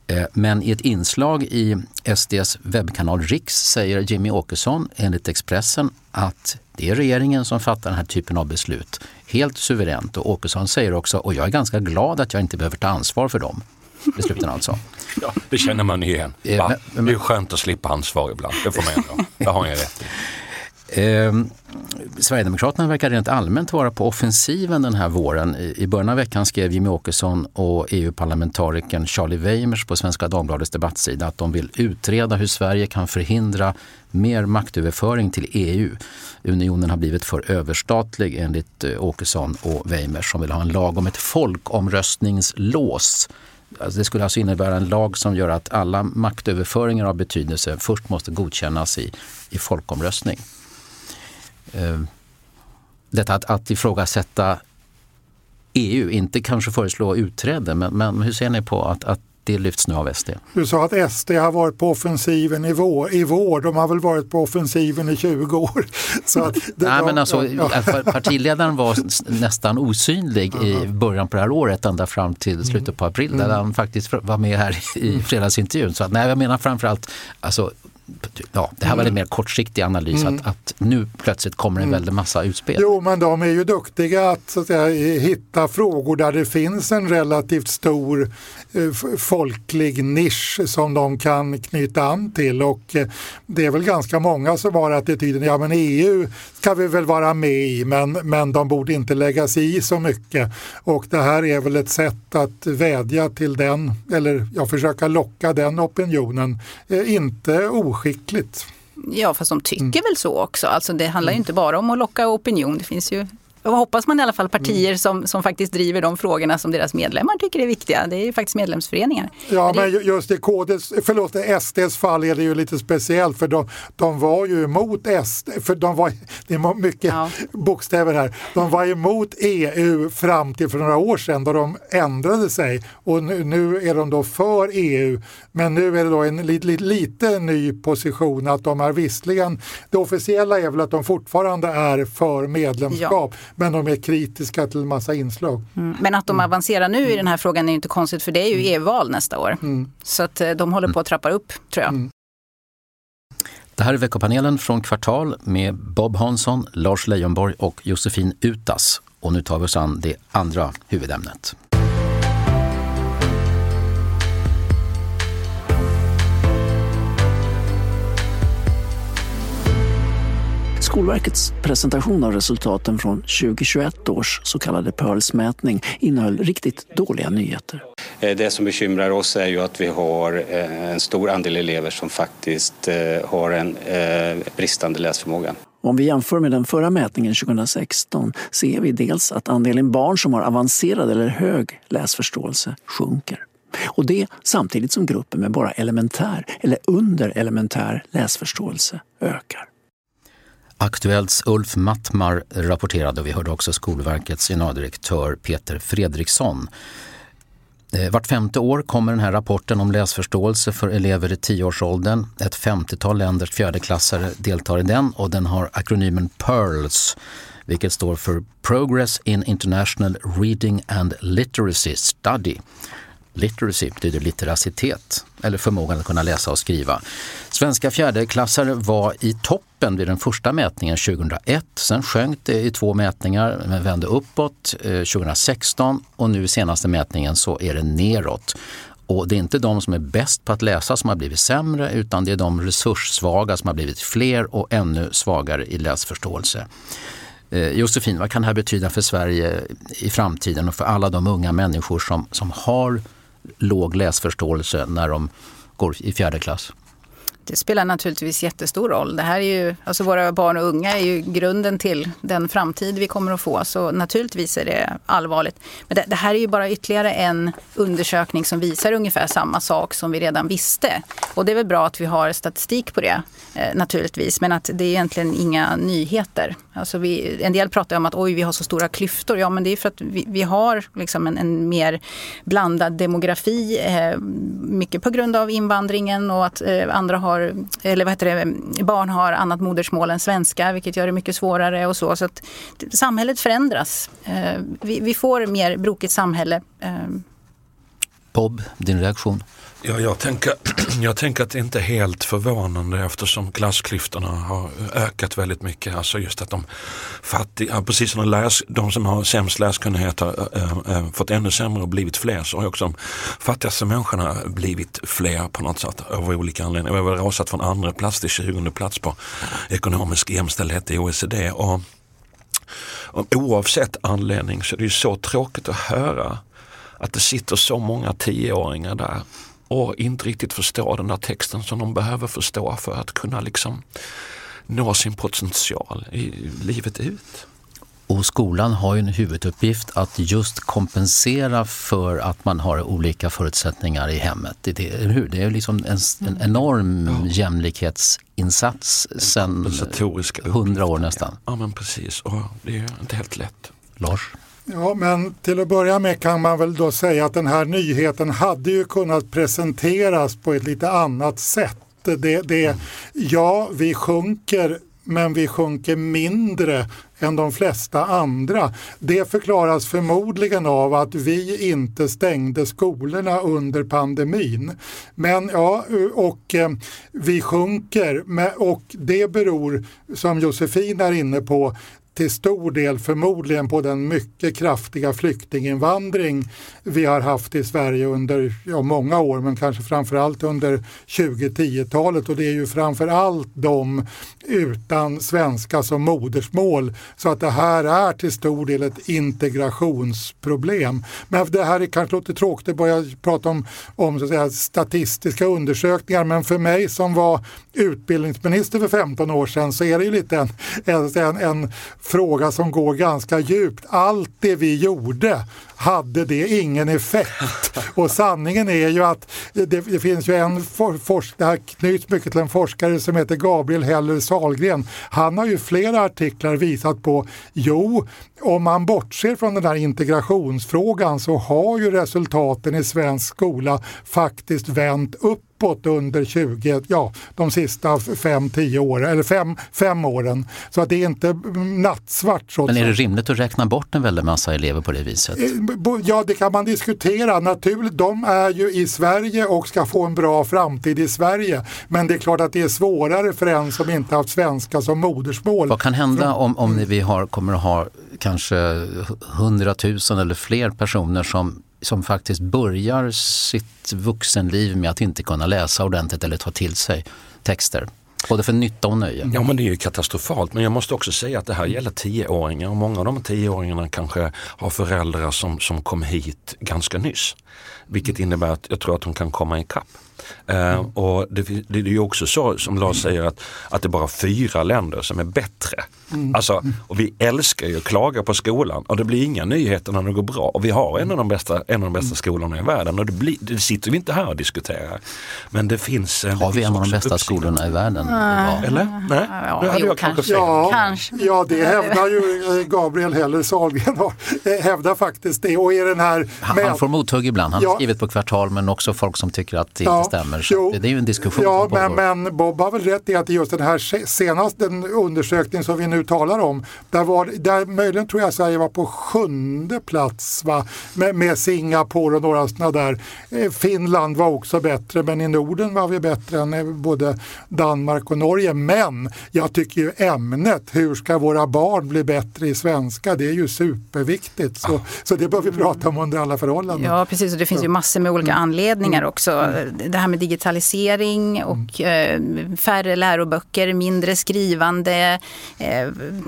L: Men i ett inslag i S D:s webbkanal Riks säger Jimmy Åkesson enligt Expressen att det är regeringen som fattar den här typen av beslut. Helt suveränt. Och Åkesson säger också, och jag är ganska glad att jag inte behöver ta ansvar för dem. Besluten alltså.
O: Ja, det känner man igen. Va? Men, det är skönt att slippa ansvar ibland. Det får man ändå. Det har jag rätt i.
L: Eh, Sverigedemokraterna verkar rent allmänt vara på offensiven den här våren. I, i början av veckan skrev Jimmy Åkesson och E U-parlamentarikern Charlie Weimers på Svenska Dagbladets debattsida att de vill utreda hur Sverige kan förhindra mer maktöverföring till E U. Unionen har blivit för överstatlig enligt eh, Åkesson och Weimers som vill ha en lag om ett folkomröstningslås. Alltså det skulle alltså innebära en lag som gör att alla maktöverföringar av betydelse först måste godkännas i, i folkomröstning. Uh, detta att, att ifrågasätta E U, inte kanske föreslå utträde, men, men hur ser ni på att, att det lyfts nu av S D?
M: Du sa att S D har varit på offensiven i vår. I vår. De har väl varit på offensiven i tjugo år. Så att det
L: Nej,
M: var,
L: men alltså,
M: ja.
L: partiledaren var nästan osynlig i början på det här året, ända fram till slutet på april, mm. där han faktiskt var med här i fredagsintervjun. Så att, nej, jag menar framförallt, alltså, ja, det här var en mer kortsiktig analys, mm. att, att nu plötsligt kommer en väldigt massa utspel.
M: Jo, men de är ju duktiga att, så att säga, hitta frågor där det finns en relativt stor eh, folklig nisch som de kan knyta an till, och eh, det är väl ganska många som har attityden, ja men E U ska vi väl vara med i, men, men de borde inte lägga sig i så mycket, och det här är väl ett sätt att vädja till den, eller jag försöka locka den opinionen, eh, inte oskickligt.
N: Ja, fast de tycker mm. väl så också. Alltså det handlar ju inte bara om att locka opinion. Det finns ju, och hoppas man i alla fall, partier mm. som, som faktiskt driver de frågorna som deras medlemmar tycker är viktiga. Det är ju faktiskt medlemsföreningar.
M: Ja,
N: men,
M: men just i K D:s, förlåt, S D:s fall är det ju lite speciellt, för de, de var ju emot S D, för de var, det är mycket ja. bokstäver här, de var emot E U fram till för några år sedan då de ändrade sig, och nu, nu är de då för E U, men nu är det då en lite, lite, lite ny position att de är visserligen, det officiella är väl att de fortfarande är för medlemskap, ja. men de är kritiska till en massa inslag.
N: Mm. Men att de avancerar nu i den här frågan är ju inte konstigt, för det är ju E U-val nästa år. Mm. Så att de håller på att trappa upp, tror jag. Mm.
L: Det här är veckopanelen från Kvartal med Bob Hansson, Lars Leijonborg och Josefin Utas. Och nu tar vi oss an det andra huvudämnet.
H: Skolverkets presentation av resultaten från tjugohundratjugoett års så kallade Pearls-mätning innehöll riktigt dåliga nyheter.
I: Det som bekymrar oss är ju att vi har en stor andel elever som faktiskt har en bristande läsförmåga.
H: Om vi jämför med den förra mätningen tjugohundrasexton ser vi dels att andelen barn som har avancerad eller hög läsförståelse sjunker. Och det samtidigt som gruppen med bara elementär eller under elementär läsförståelse ökar.
L: Aktuellts Ulf Mattmar rapporterade, och vi hörde också Skolverkets generaldirektör Peter Fredriksson. Vart femte år kommer den här rapporten om läsförståelse för elever i tioårsåldern. Ett femtiotal länders fjärdeklassare deltar i den, och den har akronymen PEARLS, vilket står för Progress in International Reading and Literacy Study. Literacy betyder litteracitet, eller förmågan att kunna läsa och skriva. Svenska fjärdeklassare var i toppen vid den första mätningen tjugohundraett. Sen sjönk det i två mätningar, men vände uppåt eh, tjugohundrasexton, och nu i senaste mätningen så är det neråt. Och det är inte de som är bäst på att läsa som har blivit sämre, utan det är de resurssvaga som har blivit fler och ännu svagare i läsförståelse. Eh, Josefin, vad kan det här betyda för Sverige i framtiden och för alla de unga människor som, som har låg läsförståelse när de går i fjärde klass?
N: Det spelar naturligtvis jättestor roll. Det här är ju, alltså våra barn och unga är ju grunden till den framtid vi kommer att få. Så naturligtvis är det allvarligt. Men det, det här är ju bara ytterligare en undersökning som visar ungefär samma sak som vi redan visste. Och det är väl bra att vi har statistik på det, eh, naturligtvis. Men att det är egentligen inga nyheter. Alltså vi, en del pratar om att oj, vi har så stora klyftor. Ja, men det är för att vi, vi har liksom en, en mer blandad demografi. Eh, mycket på grund av invandringen och att eh, andra har eller vad heter det, barn har annat modersmål än svenska, vilket gör det mycket svårare och så. Så att samhället förändras. Vi, vi får mer brokigt samhälle.
L: Bob, din reaktion?
O: Ja, jag, tänker, jag tänker att det inte är helt förvånande eftersom klassklyftorna har ökat väldigt mycket. Alltså just att de fattiga, precis som de, läs, de som har sämst läskunnighet har äh, äh, fått ännu sämre och blivit fler, så har också de fattigaste människorna blivit fler på något sätt av olika anledningar. Vi har rasat från andra plats till tjugonde plats på ekonomisk jämställdhet i O E C D. Och, och oavsett anledning så är det ju så tråkigt att höra att det sitter så många tioåringar där och inte riktigt förstår den där texten som de behöver förstå för att kunna liksom nå sin potential i livet ut.
L: Och skolan har ju en huvuduppgift att just kompensera för att man har olika förutsättningar i hemmet. Det, det, hur? Det är liksom en, en enorm ja. jämlikhetsinsats sedan hundra år nästan.
O: Ja, men precis. Och det är inte helt lätt.
L: Lars?
M: Ja, men till att börja med kan man väl då säga att den här nyheten hade ju kunnat presenteras på ett lite annat sätt. Det, det, ja, vi sjunker, men vi sjunker mindre än de flesta andra. Det förklaras förmodligen av att vi inte stängde skolorna under pandemin. Men ja, och eh, vi sjunker, och det beror, som Josefin är inne på, till stor del förmodligen på den mycket kraftiga flyktinginvandring vi har haft i Sverige under ja, många år, men kanske framförallt under tjugo-tio-talet, och det är ju framförallt de utan svenska som modersmål, så att det här är till stor del ett integrationsproblem. Men det här är kanske lite tråkigt att börja prata om, om så att säga, statistiska undersökningar, men för mig som var utbildningsminister för femton år sedan så är det ju lite en, en, en, en fråga som går ganska djupt. Allt det vi gjorde, hade det ingen effekt? Och sanningen är ju att det, det finns ju en for, forsk, det här knyts mycket till en forskare som heter Gabriel Heller Sahlgren. Han har ju flera artiklar visat på, jo, om man bortser från den där integrationsfrågan så har ju resultaten i svensk skola faktiskt vänt uppåt under tjugo, ja, de sista fem, tio åren, eller fem, fem åren. Så att det är inte nattsvart. Så
L: Men är det rimligt att räkna bort en väldigt massa elever på det viset?
M: Ja, det kan man diskutera. Naturligt, de är ju i Sverige och ska få en bra framtid i Sverige. Men det är klart att det är svårare för en som inte haft svenska som modersmål.
L: Vad kan hända om, om vi har, kommer att ha kanske hundratusen eller fler personer som som faktiskt börjar sitt vuxenliv med att inte kunna läsa ordentligt eller ta till sig texter? Både för nytta och nöje.
O: Ja, men det är ju katastrofalt. Men jag måste också säga att det här gäller tioåringar. Och många av de tioåringarna kanske har föräldrar som, som kom hit ganska nyss. Vilket innebär att jag tror att de kan komma i kapp. Mm. Uh, och det, det är ju också så som Lars säger att, att det är bara fyra länder som är bättre. Mm. Alltså, och vi älskar ju att klaga på skolan och det blir inga nyheter när det går bra. Och vi har en av de bästa, en av de bästa skolorna i världen och det, blir, det sitter vi inte här och diskuterar. Men det finns...
L: Har
O: det
L: vi
O: finns
L: en av de bästa
O: uppsidan.
L: skolorna i världen?
O: Mm. Ja. Eller? Nej?
N: Ja,
O: det hade
N: jo,
O: jag kanske fel.
M: Ja,
N: kanske.
M: ja, det hävdar ju Gabriel Heller Sahlgren hävdar faktiskt det. Och är den här
L: han,
M: med...
L: han får mothugg ibland. Han har
M: ja.
L: skrivit på Kvartal men också folk som tycker att det
M: ja.
L: inte stämmer. Så det är ju en diskussion
M: ja,
L: som pågår.
M: men, men Bob har väl rätt i att just den här senaste undersökningen som vi nu talar om, där, var, där möjligen tror jag Sverige var på sjunde plats, va? Med, med Singapore och några sådana där. Finland var också bättre, men i Norden var vi bättre än både Danmark och Norge. Men jag tycker ju ämnet, hur ska våra barn bli bättre i svenska, det är ju superviktigt. Så, ah. så det bör vi prata om under alla förhållanden.
N: Ja, precis. Och det finns ju massor med olika anledningar också. Det här med digitalisering och eh, färre läroböcker, mindre skrivande. Eh,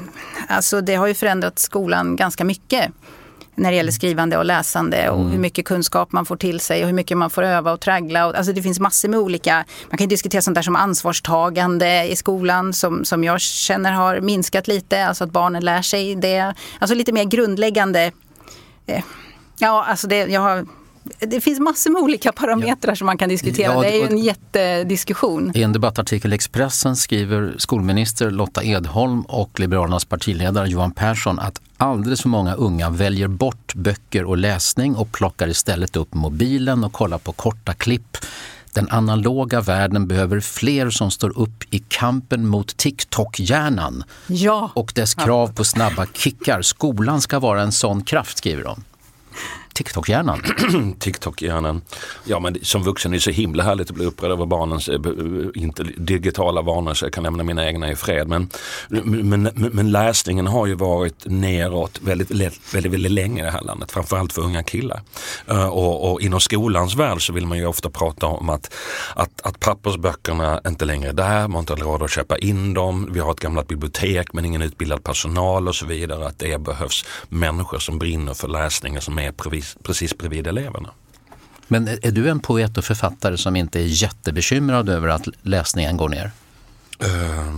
N: alltså det har ju förändrat skolan ganska mycket när det gäller skrivande och läsande och mm. hur mycket kunskap man får till sig och hur mycket man får öva och traggla. Och, alltså det finns massor med olika, man kan diskutera sånt där som ansvarstagande i skolan som, som jag känner har minskat lite, alltså att barnen lär sig det. Alltså lite mer grundläggande, eh, ja alltså det, jag har... Det finns massor med olika parametrar ja. som man kan diskutera. Ja, det är ju en jättediskussion.
L: I en debattartikel i Expressen skriver skolminister Lotta Edholm och Liberalernas partiledare Johan Persson att alldeles för många unga väljer bort böcker och läsning och plockar istället upp mobilen och kollar på korta klipp. Den analoga världen behöver fler som står upp i kampen mot TikTok-hjärnan
N: ja.
L: och dess krav på snabba kickar. Skolan ska vara en sån kraft, skriver de. TikTok-hjärnan.
O: TikTok-hjärnan. Ja, men som vuxen är det så himla härligt att bli upprörd över barnens äh, inte digitala vanor, så jag kan lämna mina egna i fred. Men, men, men, men läsningen har ju varit neråt väldigt, väldigt, väldigt, väldigt länge i det här landet, framförallt för unga killar. Uh, och, och inom skolans värld så vill man ju ofta prata om att, att, att pappersböckerna inte längre är där, man har inte råd att köpa in dem, vi har ett gammalt bibliotek men ingen utbildad personal och så vidare, att det behövs människor som brinner för läsningen som är precis, precis bredvid eleverna.
L: Men är du en poet och författare som inte är jättebekymrad över att läsningen går ner?
O: Uh,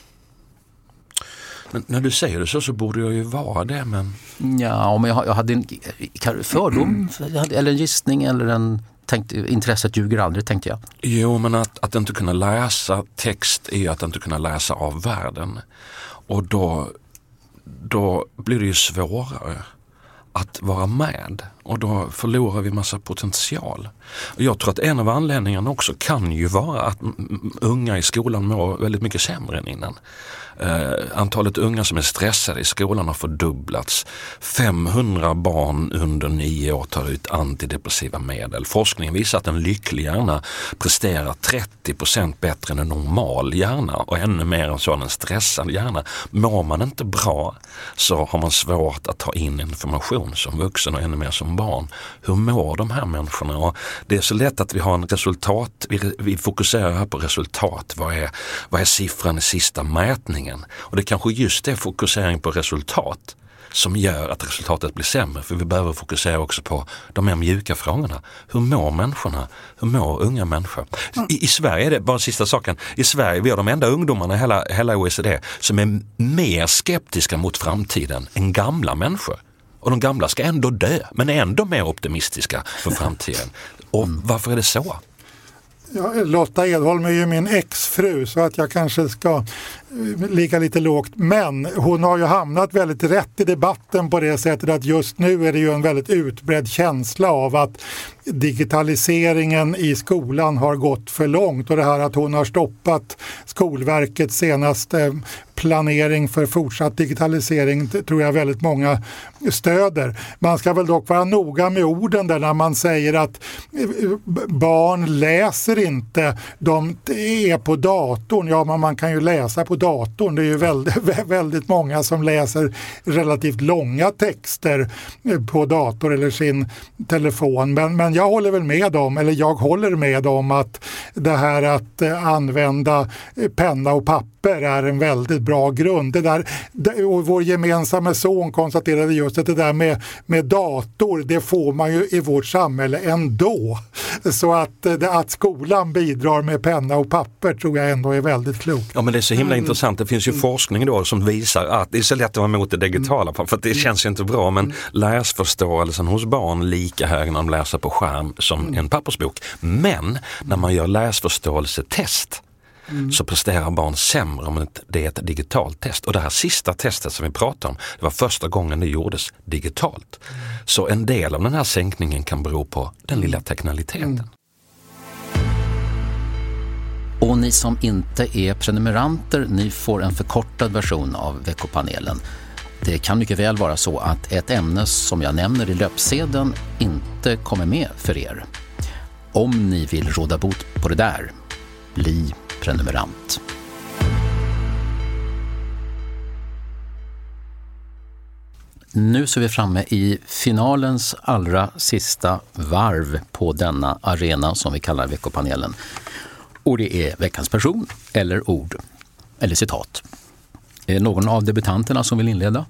O: men när du säger det så så borde jag ju vara det, men...
L: Ja, men jag, jag hade en fördom eller en gissning eller en... Tänkte, intresset ljuger aldrig, tänkte jag.
O: Jo, men att, att inte kunna läsa text är att inte kunna läsa av världen. Och då, då blir det ju svårare att vara med. Och då förlorar vi massa potential. Och jag tror att en av anledningarna också kan ju vara att unga i skolan mår väldigt mycket sämre än innan. Uh, antalet unga som är stressade i skolan har fördubblats. femhundra barn under nio år tar ut antidepressiva medel. Forskningen visar att en lycklig hjärna presterar trettio procent bättre än en normal hjärna och ännu mer än så än en stressad hjärna. Mår man inte bra så har man svårt att ta in information som vuxen och ännu mer som barn. Hur mår de här människorna? Och det är så lätt att vi har en resultat, vi, vi fokuserar här på resultat. Vad är, vad är siffran i sista mätningen? Och det är kanske just det, fokusering på resultat, som gör att resultatet blir sämre. För vi behöver fokusera också på de mer mjuka frågorna. Hur mår människorna? Hur mår unga människor? I, i Sverige är det, bara sista saken, i Sverige vi har de enda ungdomarna i hela, hela O E C D som är mer skeptiska mot framtiden än gamla människor. Och de gamla ska ändå dö, men är ändå mer optimistiska för framtiden. Och varför är det så?
M: Ja, Lotta Edholm är ju min exfru, så att jag kanske ska ligga lite lågt. Men hon har ju hamnat väldigt rätt i debatten på det sättet att just nu är det ju en väldigt utbredd känsla av att digitaliseringen i skolan har gått för långt. Och det här att hon har stoppat Skolverkets senaste planering för fortsatt digitalisering tror jag väldigt många stöder. Man ska väl dock vara noga med orden där när man säger att barn läser inte, de är på datorn. Ja, men man kan ju läsa på datorn. Det är ju väldigt, väldigt många som läser relativt långa texter på dator eller sin telefon. Men, men jag håller väl med om, eller jag håller med om att det här att använda penna och papper är en väldigt bra grund. Det där, och vår gemensamma son konstaterade just att det där med, med dator, det får man ju i vårt samhälle ändå. Så att, att skolan bidrar med penna och papper tror jag ändå är väldigt klokt.
O: Ja, men det är så himla mm. intressant. Det finns ju mm. forskning då som visar att det är så lätt att vara emot det digitala, för att det känns ju inte bra, men läsförståelsen hos barn lika hög när de läser på skärm som mm. en pappersbok. Men när man gör läsförståelsetest Mm. så presterar barn sämre om det är ett digitalt test. Och det här sista testet som vi pratar om, det var första gången det gjordes digitalt. Mm. Så en del av den här sänkningen kan bero på den lilla teknikaliteten. Mm.
L: Och ni som inte är prenumeranter, ni får en förkortad version av veckopanelen. Det kan mycket väl vara så att ett ämne som jag nämner i löpsedeln inte kommer med för er. Om ni vill råda bot på det där, bli prenumerant. Nu så är vi framme i finalens allra sista varv på denna arena som vi kallar veckopanelen. Och det är veckans person eller ord eller citat. Är det någon av debutanterna som vill inleda?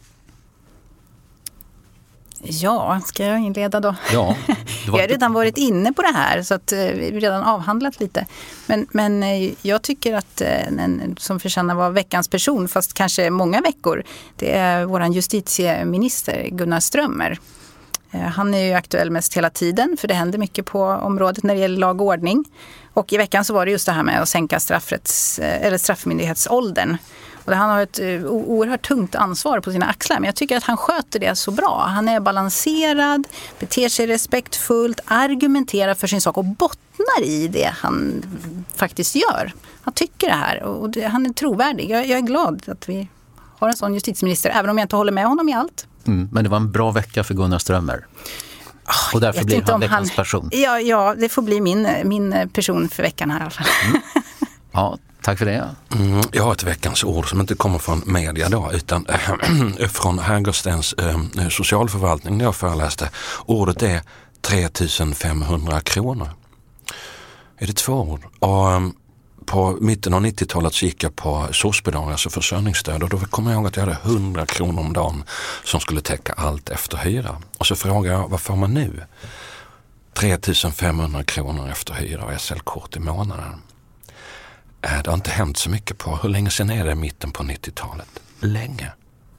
N: Ja, ska jag inleda då?
L: Ja.
N: Jag har redan varit inne på det här så att vi redan avhandlat lite. Men, men jag tycker att en som förtjänar vara veckans person, fast kanske många veckor, det är våran justitieminister Gunnar Strömmer. Han är ju aktuell mest hela tiden för det händer mycket på området när det gäller lag och ordning. Och i veckan så var det just det här med att sänka straffrätts, eller straffmyndighetsåldern. Och han har ett oerhört tungt ansvar på sina axlar, men jag tycker att han sköter det så bra. Han är balanserad, beter sig respektfullt, argumenterar för sin sak och bottnar i det han faktiskt gör. Han tycker det här och det, han är trovärdig. Jag, jag är glad att vi har en sån justitieminister, även om jag inte håller med honom i allt.
L: Mm, men det var en bra vecka för Gunnar Strömmer. Och därför blir han veckans
N: han,
L: person.
N: Ja, ja, det får bli min, min person för veckan här i alla fall.
L: Mm. Ja, tack för det.
O: Mm, jag har ett veckans ord som inte kommer från media då, utan äh, från Hägerstens äh, socialförvaltning när jag föreläste. Ordet är tre tusen femhundra kronor. Är det två ord? Och ähm, på mitten av nittiotalet så gick jag på S O S-bidrag, alltså försörjningsstöd, och då kommer jag ihåg att jag hade hundra kronor om dagen som skulle täcka allt efter hyra. Och så frågade jag, vad får man nu? tre tusen femhundra kronor efter hyra och S L-kort i månaden. Det har inte hänt så mycket på. Hur länge sedan är det? Mitten på nittiotalet? Länge.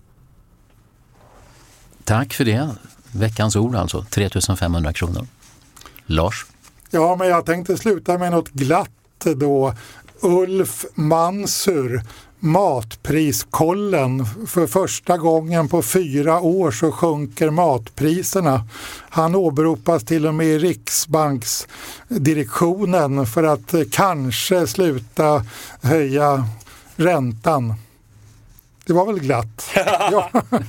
L: Tack för det. Veckans ord alltså, tre tusen femhundra kronor. Lars?
M: Ja, men jag tänkte sluta med något glatt då. Ulf Mansur, matpriskollen. För första gången på fyra år så sjunker matpriserna. Han åberopas till och med i Riksbanksdirektionen för att kanske sluta höja räntan. Det var väl glatt. Ja.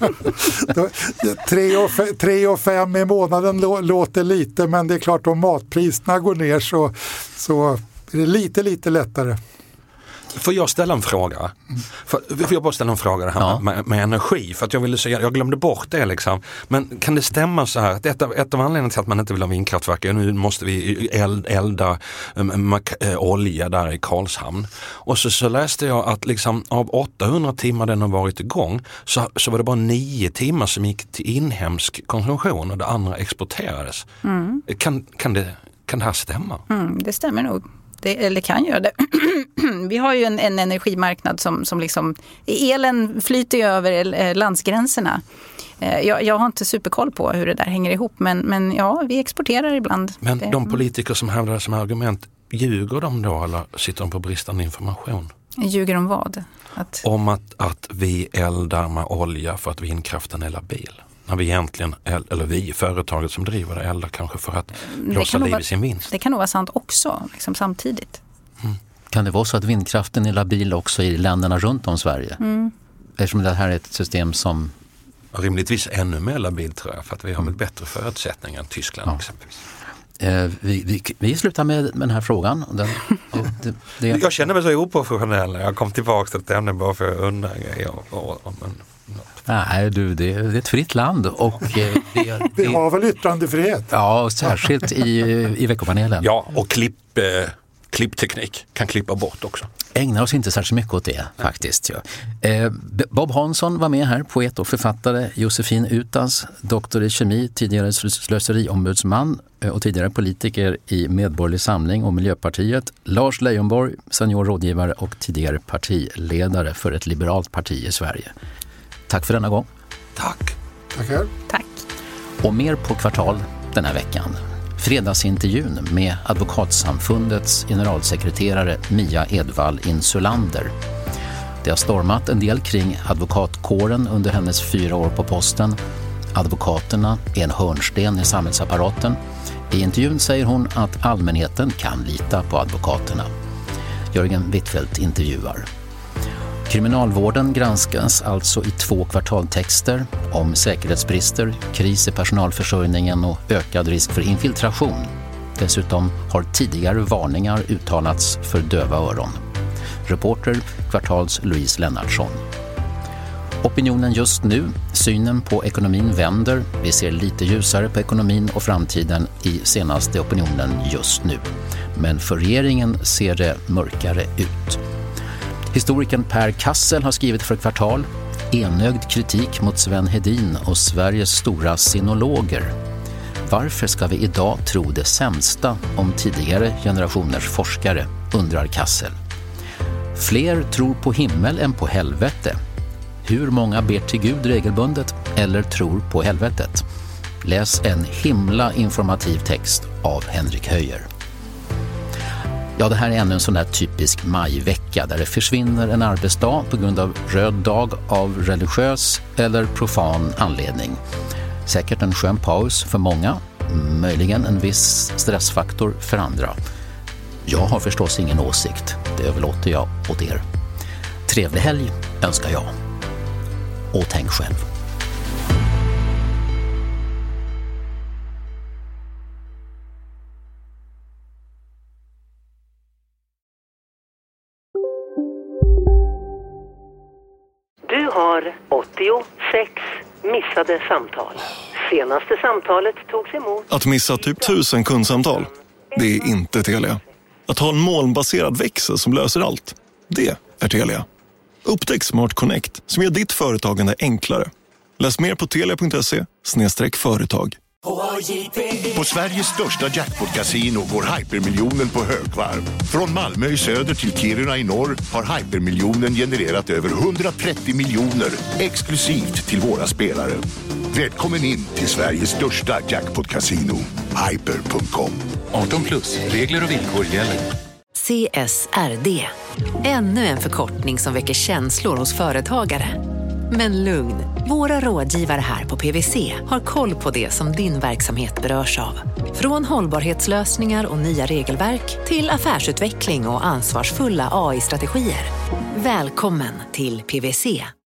M: tre och fem i månaden låter lite, men det är klart om matpriserna går ner så, så är det lite, lite lättare.
O: Får jag ställa en fråga? Får jag bara ställa en fråga det här ja. med, med energi? För att jag ville säga, jag glömde bort det liksom. Men kan det stämma så här? Att ett, av, ett av anledningarna till att man inte vill ha vindkraftverk är nu måste vi eld, elda um, äh, olja där i Karlshamn. Och så, så läste jag att liksom av åttahundra timmar den har varit igång så, så var det bara nio timmar som gick till inhemsk konsumtion och det andra exporterades. Mm. Kan, kan, det, kan det här stämma?
N: Mm, det stämmer nog. Det, eller kan göra det. Vi har ju en, en energimarknad som, som liksom, elen flyter ju över landsgränserna. Jag, jag har inte superkoll på hur det där hänger ihop, men, men ja, vi exporterar ibland.
O: Men
N: det,
O: de politiker som hävdar det som argument, ljuger de då eller sitter de på bristande information?
N: Ljuger de vad? Att...
O: Om att, att vi eldar med olja för att vindkraften är labil. När vi egentligen, eller vi, företaget som driver det, eldar kanske för att blåsa liv i sin vinst.
N: Det kan nog vara sant också, liksom samtidigt.
L: Mm. Kan det vara så att vindkraften är labil också i länderna runt om Sverige? Mm. Eftersom det här är ett system som...
O: Rimligtvis ännu mer labil tror jag, för att vi har väl bättre förutsättningar än Tyskland ja. exempelvis.
L: Eh, vi, vi, vi slutar med, med den här frågan. Den,
O: det, det... Jag känner mig så oprofessionell. Jag kom tillbaka till ett ämne bara för att undra grejer. Men...
L: Nej du, det är ett fritt land och eh, det, det,
M: vi har väl yttrandefrihet?
L: Ja, särskilt i, i veckopanelen.
O: Ja, och klipp, eh, klippteknik kan klippa bort också.
L: Ägnar oss inte särskilt mycket åt det faktiskt. Ja. Eh, Bob Hansson var med här, poet och författare. Josefin Utas, doktor i kemi, tidigare slöseriombudsman och tidigare politiker i Medborgerlig Samling och Miljöpartiet. Lars Leijonborg, senior rådgivare och tidigare partiledare för ett liberalt parti i Sverige. Tack för denna gång.
O: Tack.
M: Tackar.
N: Tack.
L: Och mer på Kvartal den här veckan. Fredagsintervjun med Advokatsamfundets generalsekreterare Mia Edvall Insulander. Det har stormat en del kring advokatkåren under hennes fyra år på posten. Advokaterna är en hörnsten i samhällsapparaten. I intervjun säger hon att allmänheten kan lita på advokaterna. Jörgen Wittfeldt intervjuar. Kriminalvården granskas alltså i två kvartaltexter om säkerhetsbrister, kris i personalförsörjningen och ökad risk för infiltration. Dessutom har tidigare varningar uttalats för döva öron. Reporter Kvartals Louise Lennartsson. Opinionen just nu, synen på ekonomin vänder. Vi ser lite ljusare på ekonomin och framtiden i senaste opinionen just nu. Men för regeringen ser det mörkare ut. Historikern Per Kassel har skrivit för Kvartal enögd kritik mot Sven Hedin och Sveriges stora sinologer. Varför ska vi idag tro det sämsta om tidigare generationers forskare, undrar Kassel. Fler tror på himmel än på helvete. Hur många ber till Gud regelbundet eller tror på helvetet? Läs en himla informativ text av Henrik Höjer. Ja, det här är ännu en sån där typisk majvecka där det försvinner en arbetsdag på grund av röd dag av religiös eller profan anledning. Säkert en skön paus för många, möjligen en viss stressfaktor för andra. Jag har förstås ingen åsikt, det överlåter jag åt er. Trevlig helg önskar jag. Och tänk själv.
T: Du har åttiosex missade samtal. Senaste samtalet togs emot.
B: Att missa typ tusen kundsamtal, det är inte Telia. Att ha en molnbaserad växel som löser allt, det är Telia. Upptäck Smart Connect som gör ditt företagande enklare. Läs mer på telia punkt se slash företag.
A: På Sveriges största jackpot-casino går hypermiljonen på högvarv. Från Malmö i söder till Kiruna i norr har hypermiljonen genererat över hundratrettio miljoner exklusivt till våra spelare. Välkommen in till Sveriges största jackpot-casino, hyper punkt com.
V: arton plus, regler och villkor gäller.
W: C S R D. Ännu en förkortning som väcker känslor hos företagare. Men lugn, våra rådgivare här på P W C har koll på det som din verksamhet berörs av. Från hållbarhetslösningar och nya regelverk till affärsutveckling och ansvarsfulla A I-strategier. Välkommen till P W C.